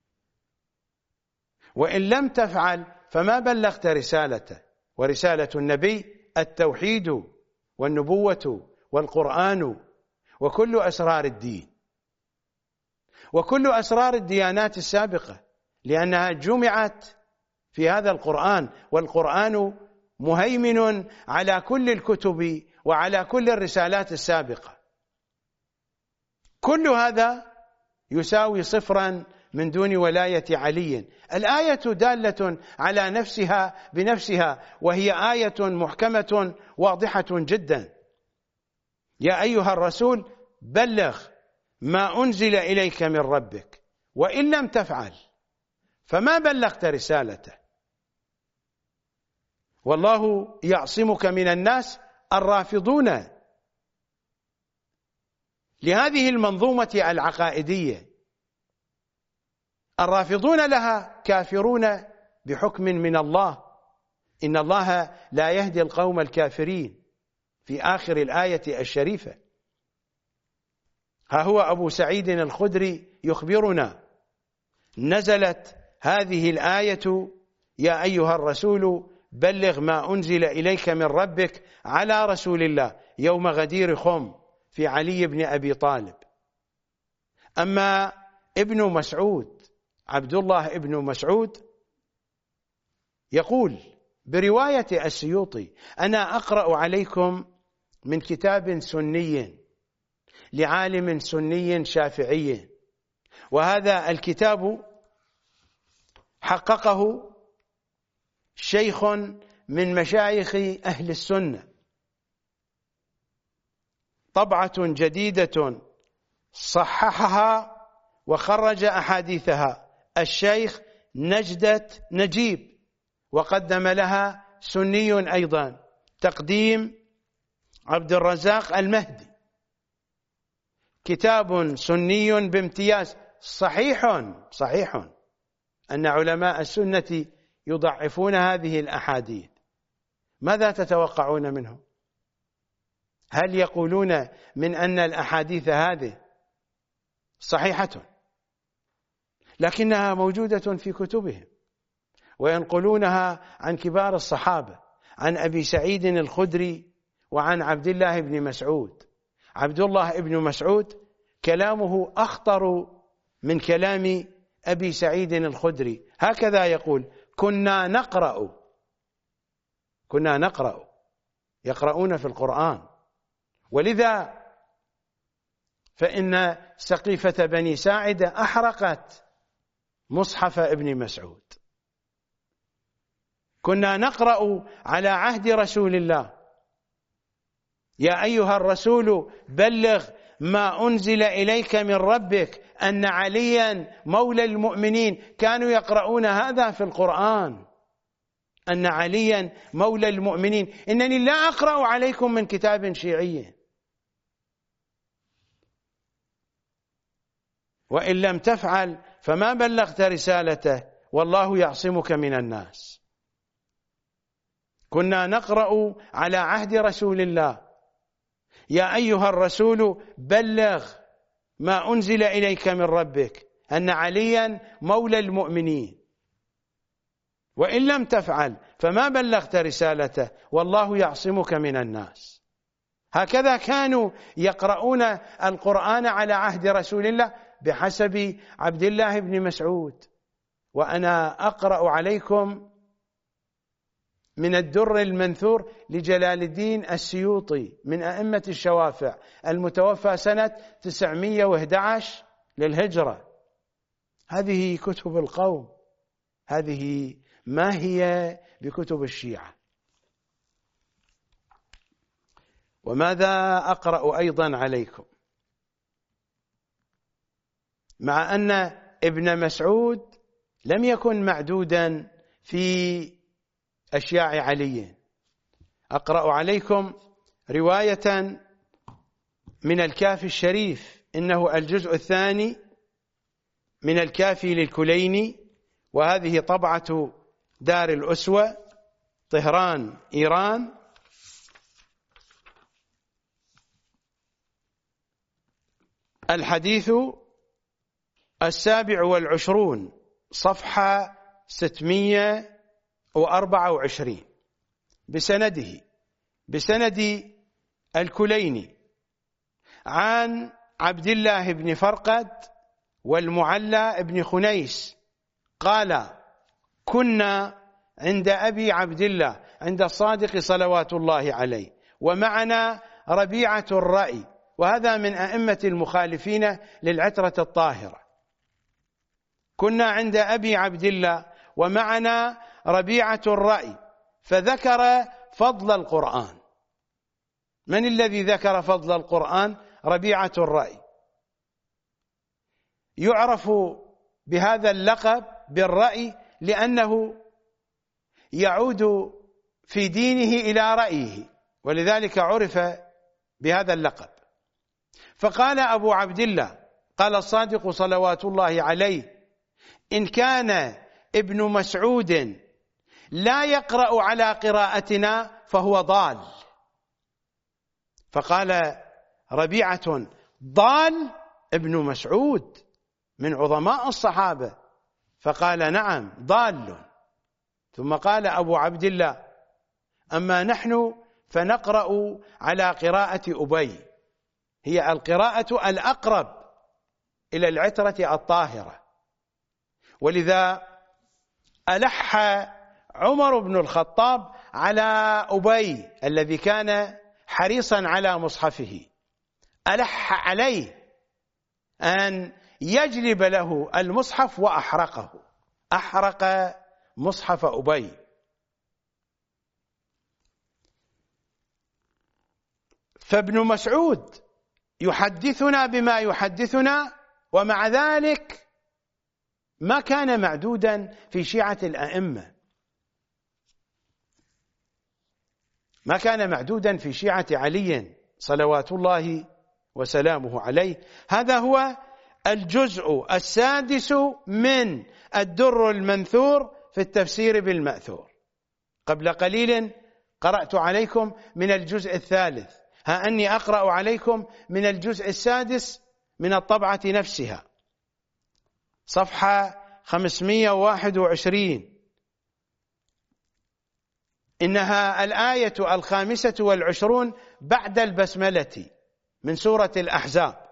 وإن لم تفعل فما بلغت رسالته. ورسالة النبي التوحيد والنبوة والقرآن وكل أسرار الدين وكل أسرار الديانات السابقة، لأنها جمعت في هذا القرآن، والقرآن مهيمن على كل الكتب وعلى كل الرسالات السابقة. كل هذا يساوي صفرا من دون ولاية علي. الآية دالة على نفسها بنفسها، وهي آية محكمة واضحة جدا. يا أيها الرسول بلغ ما أنزل إليك من ربك وإن لم تفعل فما بلغت رسالته والله يعصمك من الناس. الرافضون لهذه المنظومة العقائدية، الرافضون لها كافرون بحكم من الله، إن الله لا يهدي القوم الكافرين في آخر الآية الشريفة. ها هو أبو سعيد الخدري يخبرنا نزلت هذه الآية يا أيها الرسول بلغ ما أنزل إليك من ربك على رسول الله يوم غدير خم في علي بن أبي طالب. أما ابن مسعود عبد الله ابن مسعود يقول برواية السيوطي: أنا أقرأ عليكم من كتاب سني لعالم سني شافعي، وهذا الكتاب حققه شيخ من مشايخ أهل السنة، طبعة جديدة صححها وخرج أحاديثها الشيخ نجدة نجيب، وقدم لها سني أيضا تقديم عبد الرزاق المهدي، كتاب سني بامتياز صحيح صحيح أن علماء السنة يضعفون هذه الأحاديث. ماذا تتوقعون منهم؟ هل يقولون من أن الأحاديث هذه صحيحة؟ لكنها موجودة في كتبهم، وينقلونها عن كبار الصحابة، عن أبي سعيد الخدري وعن عبد الله بن مسعود. عبد الله بن مسعود كلامه أخطر من كلام أبي سعيد الخدري، هكذا يقول: كنا نقرأ كنا نقرأ يقرؤون في القرآن، ولذا فإن سقيفة بني ساعدة أحرقت مصحف ابن مسعود. كنا نقرأ على عهد رسول الله: يا أيها الرسول بلغ ما أنزل إليك من ربك أن عليا مولى المؤمنين. كانوا يقرؤون هذا في القرآن، أن عليا مولى المؤمنين. إنني لا أقرأ عليكم من كتاب شيعي، وإن لم تفعل فما بلغت رسالته والله يعصمك من الناس. كنا نقرأ على عهد رسول الله: يا أيها الرسول بلغ ما أنزل إليك من ربك أن عليا مولى المؤمنين، وإن لم تفعل فما بلغت رسالته والله يعصمك من الناس. هكذا كانوا يقرؤون القرآن على عهد رسول الله بحسب عبد الله بن مسعود. وأنا أقرأ عليكم من الدر المنثور لجلال الدين السيوطي من أئمة الشوافع، المتوفى سنة تسعمائة وأحد عشر للهجرة. هذه كتب القوم، هذه ما هي بكتب الشيعة. وماذا أقرأ أيضا عليكم؟ مع أن ابن مسعود لم يكن معدودا في أشياع علي، أقرأ عليكم رواية من الكافي الشريف، إنه الجزء الثاني من الكافي للكليني، وهذه طبعة دار الأسوة طهران إيران. الحديث السابع والعشرون صفحة ستمائة وأربعة وعشرين بسنده بسند الكليني عن عبد الله بن فرقد والمعلى بن خنيس قال: كنا عند أبي عبد الله عند الصادق صلوات الله عليه، ومعنا ربيعة الرأي، وهذا من أئمة المخالفين للعترة الطاهرة. كنا عند أبي عبد الله ومعنا ربيعة الرأي، فذكر فضل القرآن. من الذي ذكر فضل القرآن؟ ربيعة الرأي. يعرف بهذا اللقب بالرأي لأنه يعود في دينه إلى رأيه، ولذلك عرف بهذا اللقب. فقال أبو عبد الله، قال الصادق صلوات الله عليه: إن كان ابن مسعود لا يقرأ على قراءتنا فهو ضال. فقال ربيعة: ضال ابن مسعود من عظماء الصحابة؟ فقال: نعم ضال. ثم قال أبو عبد الله: أما نحن فنقرأ على قراءة أبي، هي القراءة الأقرب إلى العترة الطاهرة. ولذا ألح عمر بن الخطاب على أبي الذي كان حريصا على مصحفه، ألح عليه أن يجلب له المصحف وأحرقه، أحرق مصحف أبي. فابن مسعود يحدثنا بما يحدثنا، ومع ذلك ما كان معدودا في شيعة الأئمة، ما كان معدودا في شيعة علي صلوات الله وسلامه عليه. هذا هو الجزء السادس من الدر المنثور في التفسير بالمأثور. قبل قليل قرأت عليكم من الجزء الثالث، ها أني أقرأ عليكم من الجزء السادس من الطبعة نفسها، صفحة خمسمائة وواحد وعشرين. إنها الآية الخامسة والعشرون بعد البسملة من سورة الأحزاب.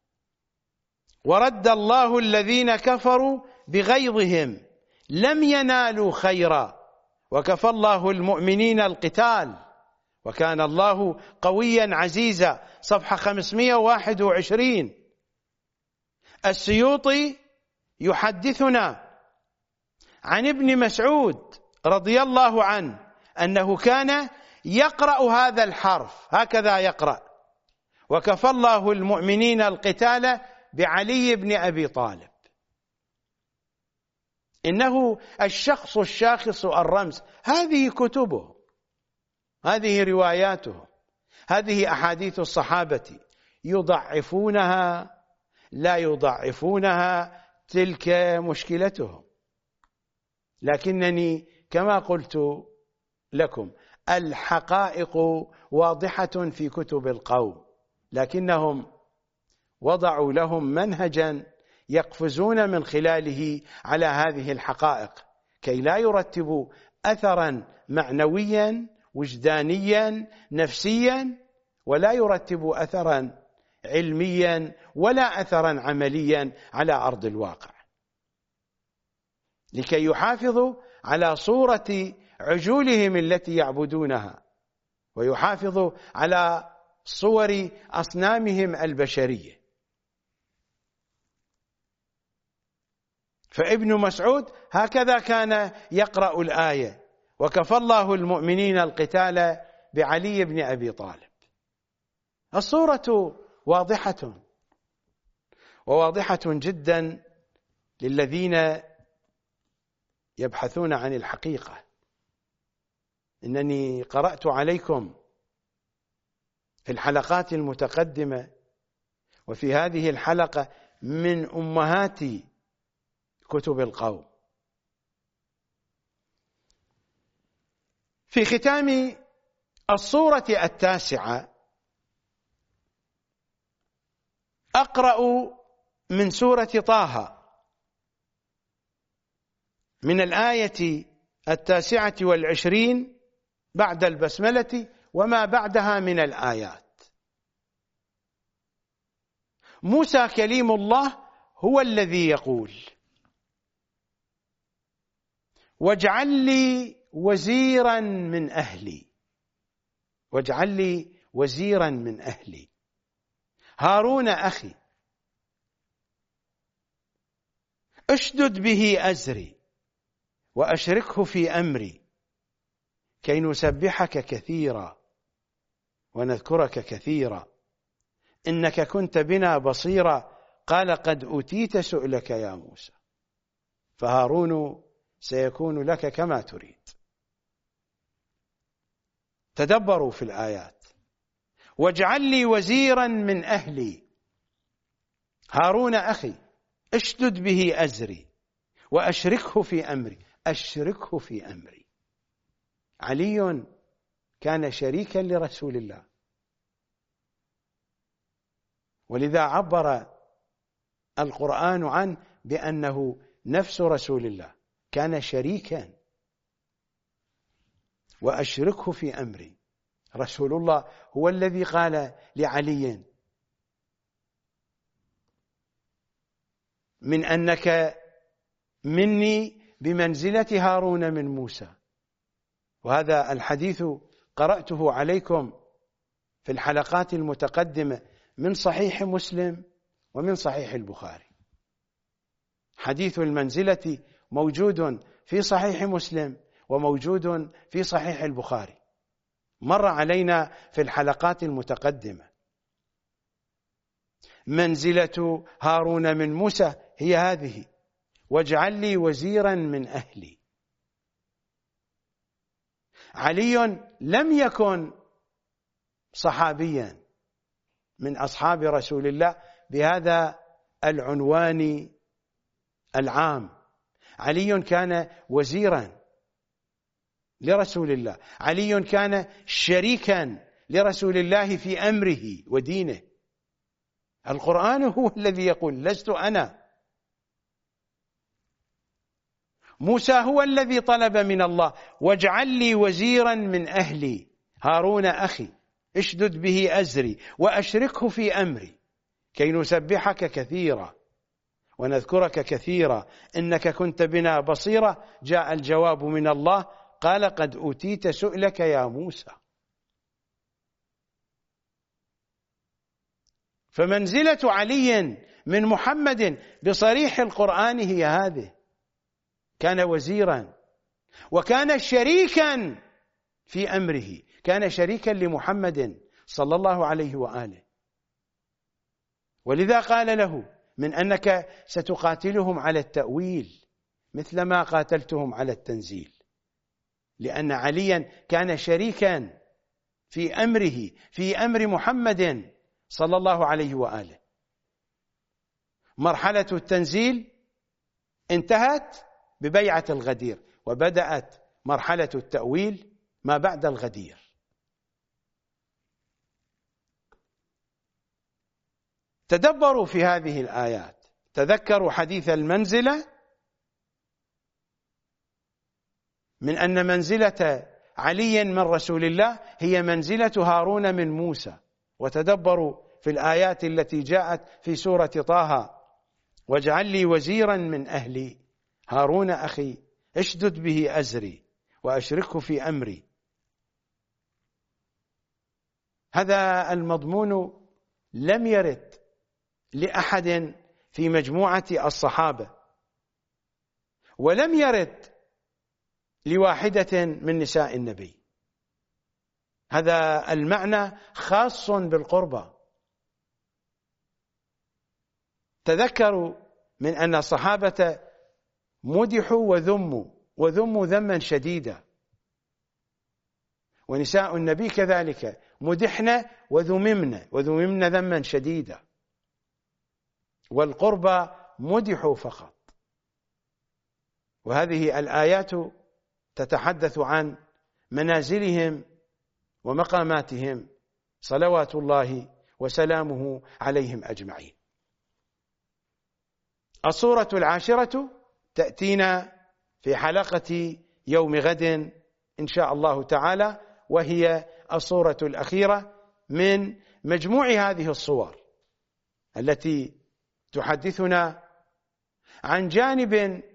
ورد الله الذين كفروا بغيظهم لم ينالوا خيرا وكفى الله المؤمنين القتال وكان الله قويا عزيزا، صفحة خمسمائة وواحد وعشرين. السيوطي يحدثنا عن ابن مسعود رضي الله عنه أنه كان يقرأ هذا الحرف هكذا يقرأ: وكفى الله المؤمنين القتال بعلي بن أبي طالب. إنه الشخص الشاخص الرمز. هذه كتبه، هذه رواياته، هذه أحاديث الصحابة، يضعفونها لا يضعفونها، تلك مشكلتهم. لكنني كما قلت لكم الحقائق واضحة في كتب القوم، لكنهم وضعوا لهم منهجا يقفزون من خلاله على هذه الحقائق كي لا يرتبوا أثرا معنويا وجدانيا نفسيا، ولا يرتبوا أثرا علميا ولا أثرا عمليا على أرض الواقع، لكي يحافظوا على صورة عجولهم التي يعبدونها، ويحافظوا على صور أصنامهم البشرية. فابن مسعود هكذا كان يقرأ الآية: وكفى الله المؤمنين القتال بعلي بن أبي طالب. الصورة واضحة، وواضحة جدا للذين يبحثون عن الحقيقة. إنني قرأت عليكم في الحلقات المتقدمة وفي هذه الحلقة من أمهات كتب القوم. في ختام الصورة التاسعة أقرأ من سورة طه من الآية التاسعة والعشرين بعد البسملة وما بعدها من الآيات. موسى كليم الله هو الذي يقول: واجعل لي وزيرا من أهلي، واجعل لي وزيرا من أهلي هارون أخي اشدد به أزري وأشركه في أمري كي نسبحك كثيرا ونذكرك كثيرا إنك كنت بنا بصيرا قال قد أوتيت سؤلك يا موسى فهارون سيكون لك كما تريد. تدبروا في الآيات: واجعل لي وزيرا من أهلي هارون أخي اشدد به أزري وأشركه في أمري. أشركه في أمري. علي كان شريكا لرسول الله، ولذا عبر القرآن عنه بأنه نفس رسول الله، كان شريكا. وأشركه في أمري. رسول الله هو الذي قال لعلي: من أنك مني بمنزلة هارون من موسى. وهذا الحديث قرأته عليكم في الحلقات المتقدمة من صحيح مسلم ومن صحيح البخاري. حديث المنزلة موجود في صحيح مسلم وموجود في صحيح البخاري. مر علينا في الحلقات المتقدمة. منزلة هارون من موسى هي هذه: واجعل لي وزيرا من أهلي. علي لم يكن صحابيا من أصحاب رسول الله بهذا العنوان العام. علي كان وزيرا لرسول الله، علي كان شريكا لرسول الله في أمره ودينه. القرآن هو الذي يقول: لست أنا. موسى هو الذي طلب من الله: واجعل لي وزيرا من أهلي هارون أخي اشدد به أزري وأشركه في أمري كي نسبحك كثيرا ونذكرك كثيرا إنك كنت بنا بصيرا. جاء الجواب من الله: قال قد أوتيت سؤلك يا موسى. فمنزلة علي من محمد بصريح القرآن هي هذه: كان وزيرا وكان شريكا في أمره، كان شريكا لمحمد صلى الله عليه وآله. ولذا قال له: من أنك ستقاتلهم على التأويل مثلما قاتلتهم على التنزيل، لأن عليا كان شريكا في أمره، في أمر محمد صلى الله عليه وآله. مرحلة التنزيل انتهت ببيعة الغدير، وبدأت مرحلة التأويل ما بعد الغدير. تدبروا في هذه الآيات، تذكروا حديث المنزلة من أن منزلة علي من رسول الله هي منزلة هارون من موسى. وتدبروا في الآيات التي جاءت في سورة طه: واجعل لي وزيرا من أهلي هارون أخي اشدد به أزري وأشركه في أمري. هذا المضمون لم يرد لأحد في مجموعة الصحابة، ولم يرد لواحدة من نساء النبي. هذا المعنى خاص بالقربى. تذكروا من أن الصحابة مدحوا وذموا، وذموا ذما شديدا، ونساء النبي كذلك مدحنا وذممنا، وذممنا ذما شديدا. والقربى مدحوا فقط. وهذه الآيات تتحدث عن منازلهم ومقاماتهم صلوات الله وسلامه عليهم أجمعين. الصورة العاشرة تأتينا في حلقة يوم غد إن شاء الله تعالى، وهي الصورة الأخيرة من مجموع هذه الصور التي تحدثنا عن جانب،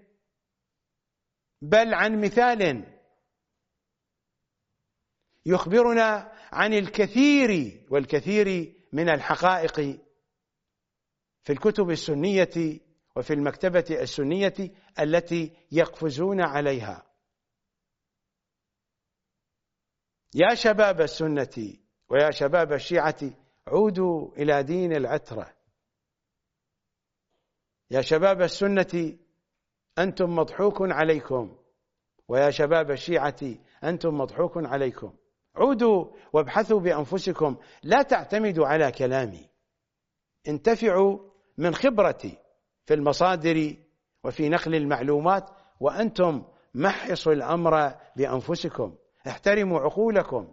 بل عن مثال يخبرنا عن الكثير والكثير من الحقائق في الكتب السنية وفي المكتبة السنية التي يقفزون عليها. يا شباب السنة ويا شباب الشيعة عودوا إلى دين العترة. يا شباب السنة أنتم مضحوك عليكم، ويا شباب الشيعة أنتم مضحوك عليكم. عودوا وابحثوا بأنفسكم، لا تعتمدوا على كلامي، انتفعوا من خبرتي في المصادر وفي نقل المعلومات، وأنتم محصوا الأمر بأنفسكم. احترموا عقولكم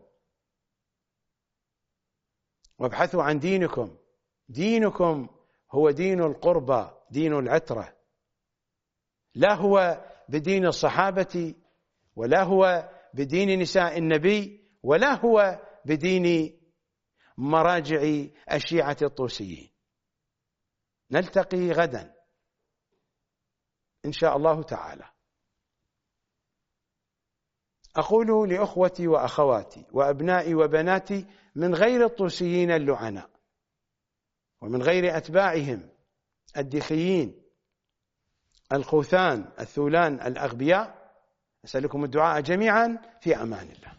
وابحثوا عن دينكم. دينكم هو دين القربى، دين العترة، لا هو بدين الصحابة، ولا هو بدين نساء النبي، ولا هو بدين مراجع الشيعة الطوسيين. نلتقي غدا إن شاء الله تعالى. أقول لأخوتي وأخواتي وأبنائي وبناتي من غير الطوسيين اللعناء ومن غير أتباعهم الدخيين الخوثان الثولان الأغبياء، أسألكم الدعاء جميعا في أمان الله.